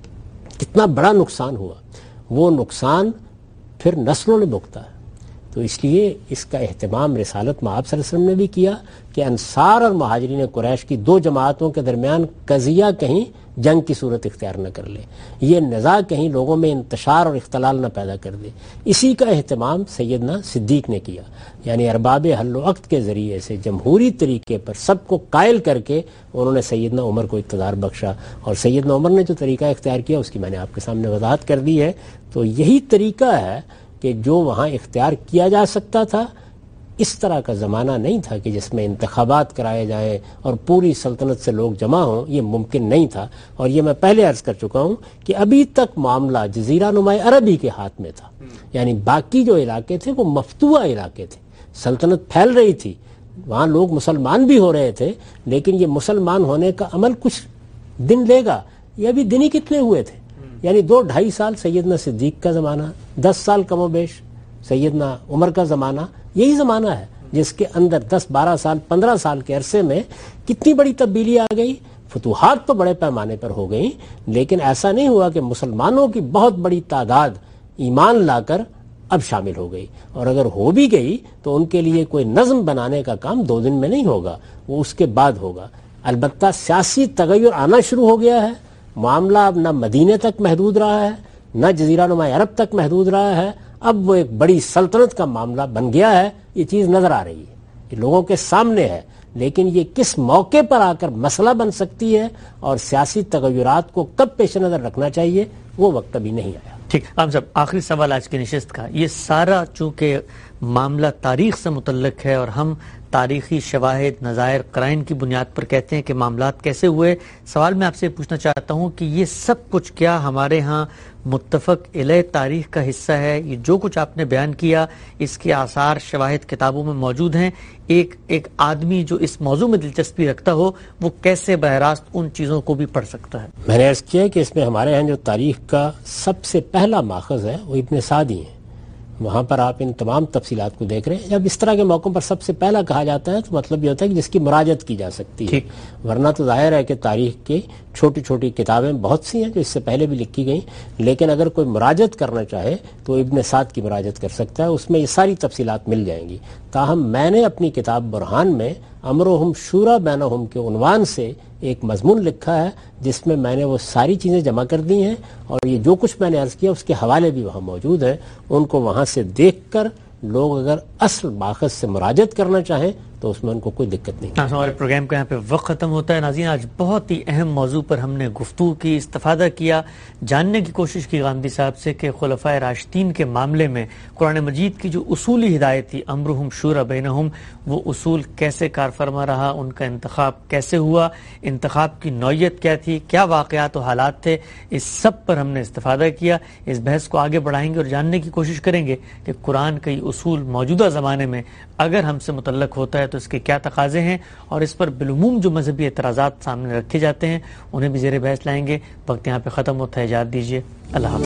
کتنا بڑا نقصان ہوا. وہ نقصان پھر نسلوں نے بھگتا ہے. تو اس لیے اس کا اہتمام رسالت مآب صلی اللہ علیہ وسلم نے بھی کیا کہ انصار اور مہاجرین قریش کی 2 جماعتوں کے درمیان قضیہ کہیں جنگ کی صورت اختیار نہ کر لے، یہ نزاع کہیں لوگوں میں انتشار اور اختلال نہ پیدا کر دے. اسی کا اہتمام سیدنا صدیق نے کیا. یعنی ارباب حل و عقد کے ذریعے سے جمہوری طریقے پر سب کو قائل کر کے انہوں نے سیدنا عمر کو اقتدار بخشا. اور سیدنا عمر نے جو طریقہ اختیار کیا اس کی میں نے آپ کے سامنے وضاحت کر دی ہے. تو یہی طریقہ ہے کہ جو وہاں اختیار کیا جا سکتا تھا. اس طرح کا زمانہ نہیں تھا کہ جس میں انتخابات کرائے جائیں اور پوری سلطنت سے لوگ جمع ہوں، یہ ممکن نہیں تھا. اور یہ میں پہلے عرض کر چکا ہوں کہ ابھی تک معاملہ جزیرہ نما عربی کے ہاتھ میں تھا. یعنی باقی جو علاقے تھے وہ مفتوح علاقے تھے، سلطنت پھیل رہی تھی، وہاں لوگ مسلمان بھی ہو رہے تھے، لیکن یہ مسلمان ہونے کا عمل کچھ دن لے گا. یہ ابھی دن ہی کتنے ہوئے تھے، یعنی 2-2.5 سال سیدنا صدیق کا زمانہ، 10 سال کم و بیش سیدنا عمر کا زمانہ. یہی زمانہ ہے جس کے اندر 10-12 سال 15 سال کے عرصے میں کتنی بڑی تبدیلی آ گئی. فتوحات تو بڑے پیمانے پر ہو گئیں، لیکن ایسا نہیں ہوا کہ مسلمانوں کی بہت بڑی تعداد ایمان لا کر اب شامل ہو گئی. اور اگر ہو بھی گئی تو ان کے لیے کوئی نظم بنانے کا کام 2 دن میں نہیں ہوگا، وہ اس کے بعد ہوگا. البتہ سیاسی تغیر آنا شروع ہو گیا ہے. معاملہ اب نہ مدینے تک محدود رہا ہے، نہ جزیرہ نما عرب تک محدود رہا ہے. اب وہ ایک بڑی سلطنت کا معاملہ بن گیا ہے. یہ چیز نظر آ رہی ہے، یہ لوگوں کے سامنے ہے، لیکن یہ کس موقع پر آ کر مسئلہ بن سکتی ہے اور سیاسی تغیرات کو کب پیش نظر رکھنا چاہیے وہ وقت ابھی نہیں آیا.
ٹھیک. عام صاحب، آخری سوال آج کی نشست کا. یہ سارا چونکہ معاملہ تاریخ سے متعلق ہے اور ہم تاریخی شواہد، نظائر، قرائن کی بنیاد پر کہتے ہیں کہ معاملات کیسے ہوئے، سوال میں آپ سے پوچھنا چاہتا ہوں کہ یہ سب کچھ کیا ہمارے ہاں متفق علیہ تاریخ کا حصہ ہے؟ یہ جو کچھ آپ نے بیان کیا اس کے آثار، شواہد کتابوں میں موجود ہیں. ایک آدمی جو اس موضوع میں دلچسپی رکھتا ہو وہ کیسے براہ راست ان چیزوں کو بھی پڑھ سکتا ہے؟
میں نے عرض کیا کہ اس میں ہمارے ہاں جو تاریخ کا سب سے پہلا ماخذ ہے وہ ابن سعدی ہیں. وہاں پر آپ ان تمام تفصیلات کو دیکھ رہے ہیں. جب اس طرح کے موقعوں پر سب سے پہلا کہا جاتا ہے تو مطلب یہ ہوتا ہے کہ جس کی مراجعت کی جا سکتی ہے. ورنہ تو ظاہر ہے کہ تاریخ کی چھوٹی چھوٹی کتابیں بہت سی ہیں جو اس سے پہلے بھی لکھی گئیں، لیکن اگر کوئی مراجعت کرنا چاہے تو ابن سعد کی مراجعت کر سکتا ہے، اس میں یہ ساری تفصیلات مل جائیں گی. تاہم میں نے اپنی کتاب برہان میں امرہم شورا بینہم کے عنوان سے ایک مضمون لکھا ہے جس میں میں نے وہ ساری چیزیں جمع کر دی ہیں، اور یہ جو کچھ میں نے عرض کیا اس کے حوالے بھی وہاں موجود ہیں. ان کو وہاں سے دیکھ کر لوگ اگر اصل ماخذ سے مراجعت کرنا چاہیں تو اس میں ان کو کوئی دقت نہیں.
ہمارے پروگرام کا یہاں پہ وقت ختم ہوتا ہے. ناظرین، آج بہت ہی اہم موضوع پر ہم نے گفتگو کی، استفادہ کیا، جاننے کی کوشش کی غامدی صاحب سے کہ خلفائے راشدین کے معاملے میں قرآن مجید کی جو اصولی ہدایت تھی امرہم شورا بینہم، وہ اصول کیسے کار فرما رہا، ان کا انتخاب کیسے ہوا، انتخاب کی نوعیت کیا تھی، کیا واقعات و حالات تھے، اس سب پر ہم نے استفادہ کیا. اس بحث کو آگے بڑھائیں گے اور جاننے کی کوشش کریں گے کہ قرآن کا یہ اصول موجودہ زمانے میں اگر ہم سے متعلق ہوتا ہے تو اس کے کیا تقاضے ہیں، اور اس پر بالعموم جو مذہبی اعتراضات سامنے رکھے جاتے ہیں انہیں بھی زیر بحث لائیں گے. وقت یہاں پہ ختم ہوتا ہے، اجازت دیجیے، اللہ حافظ.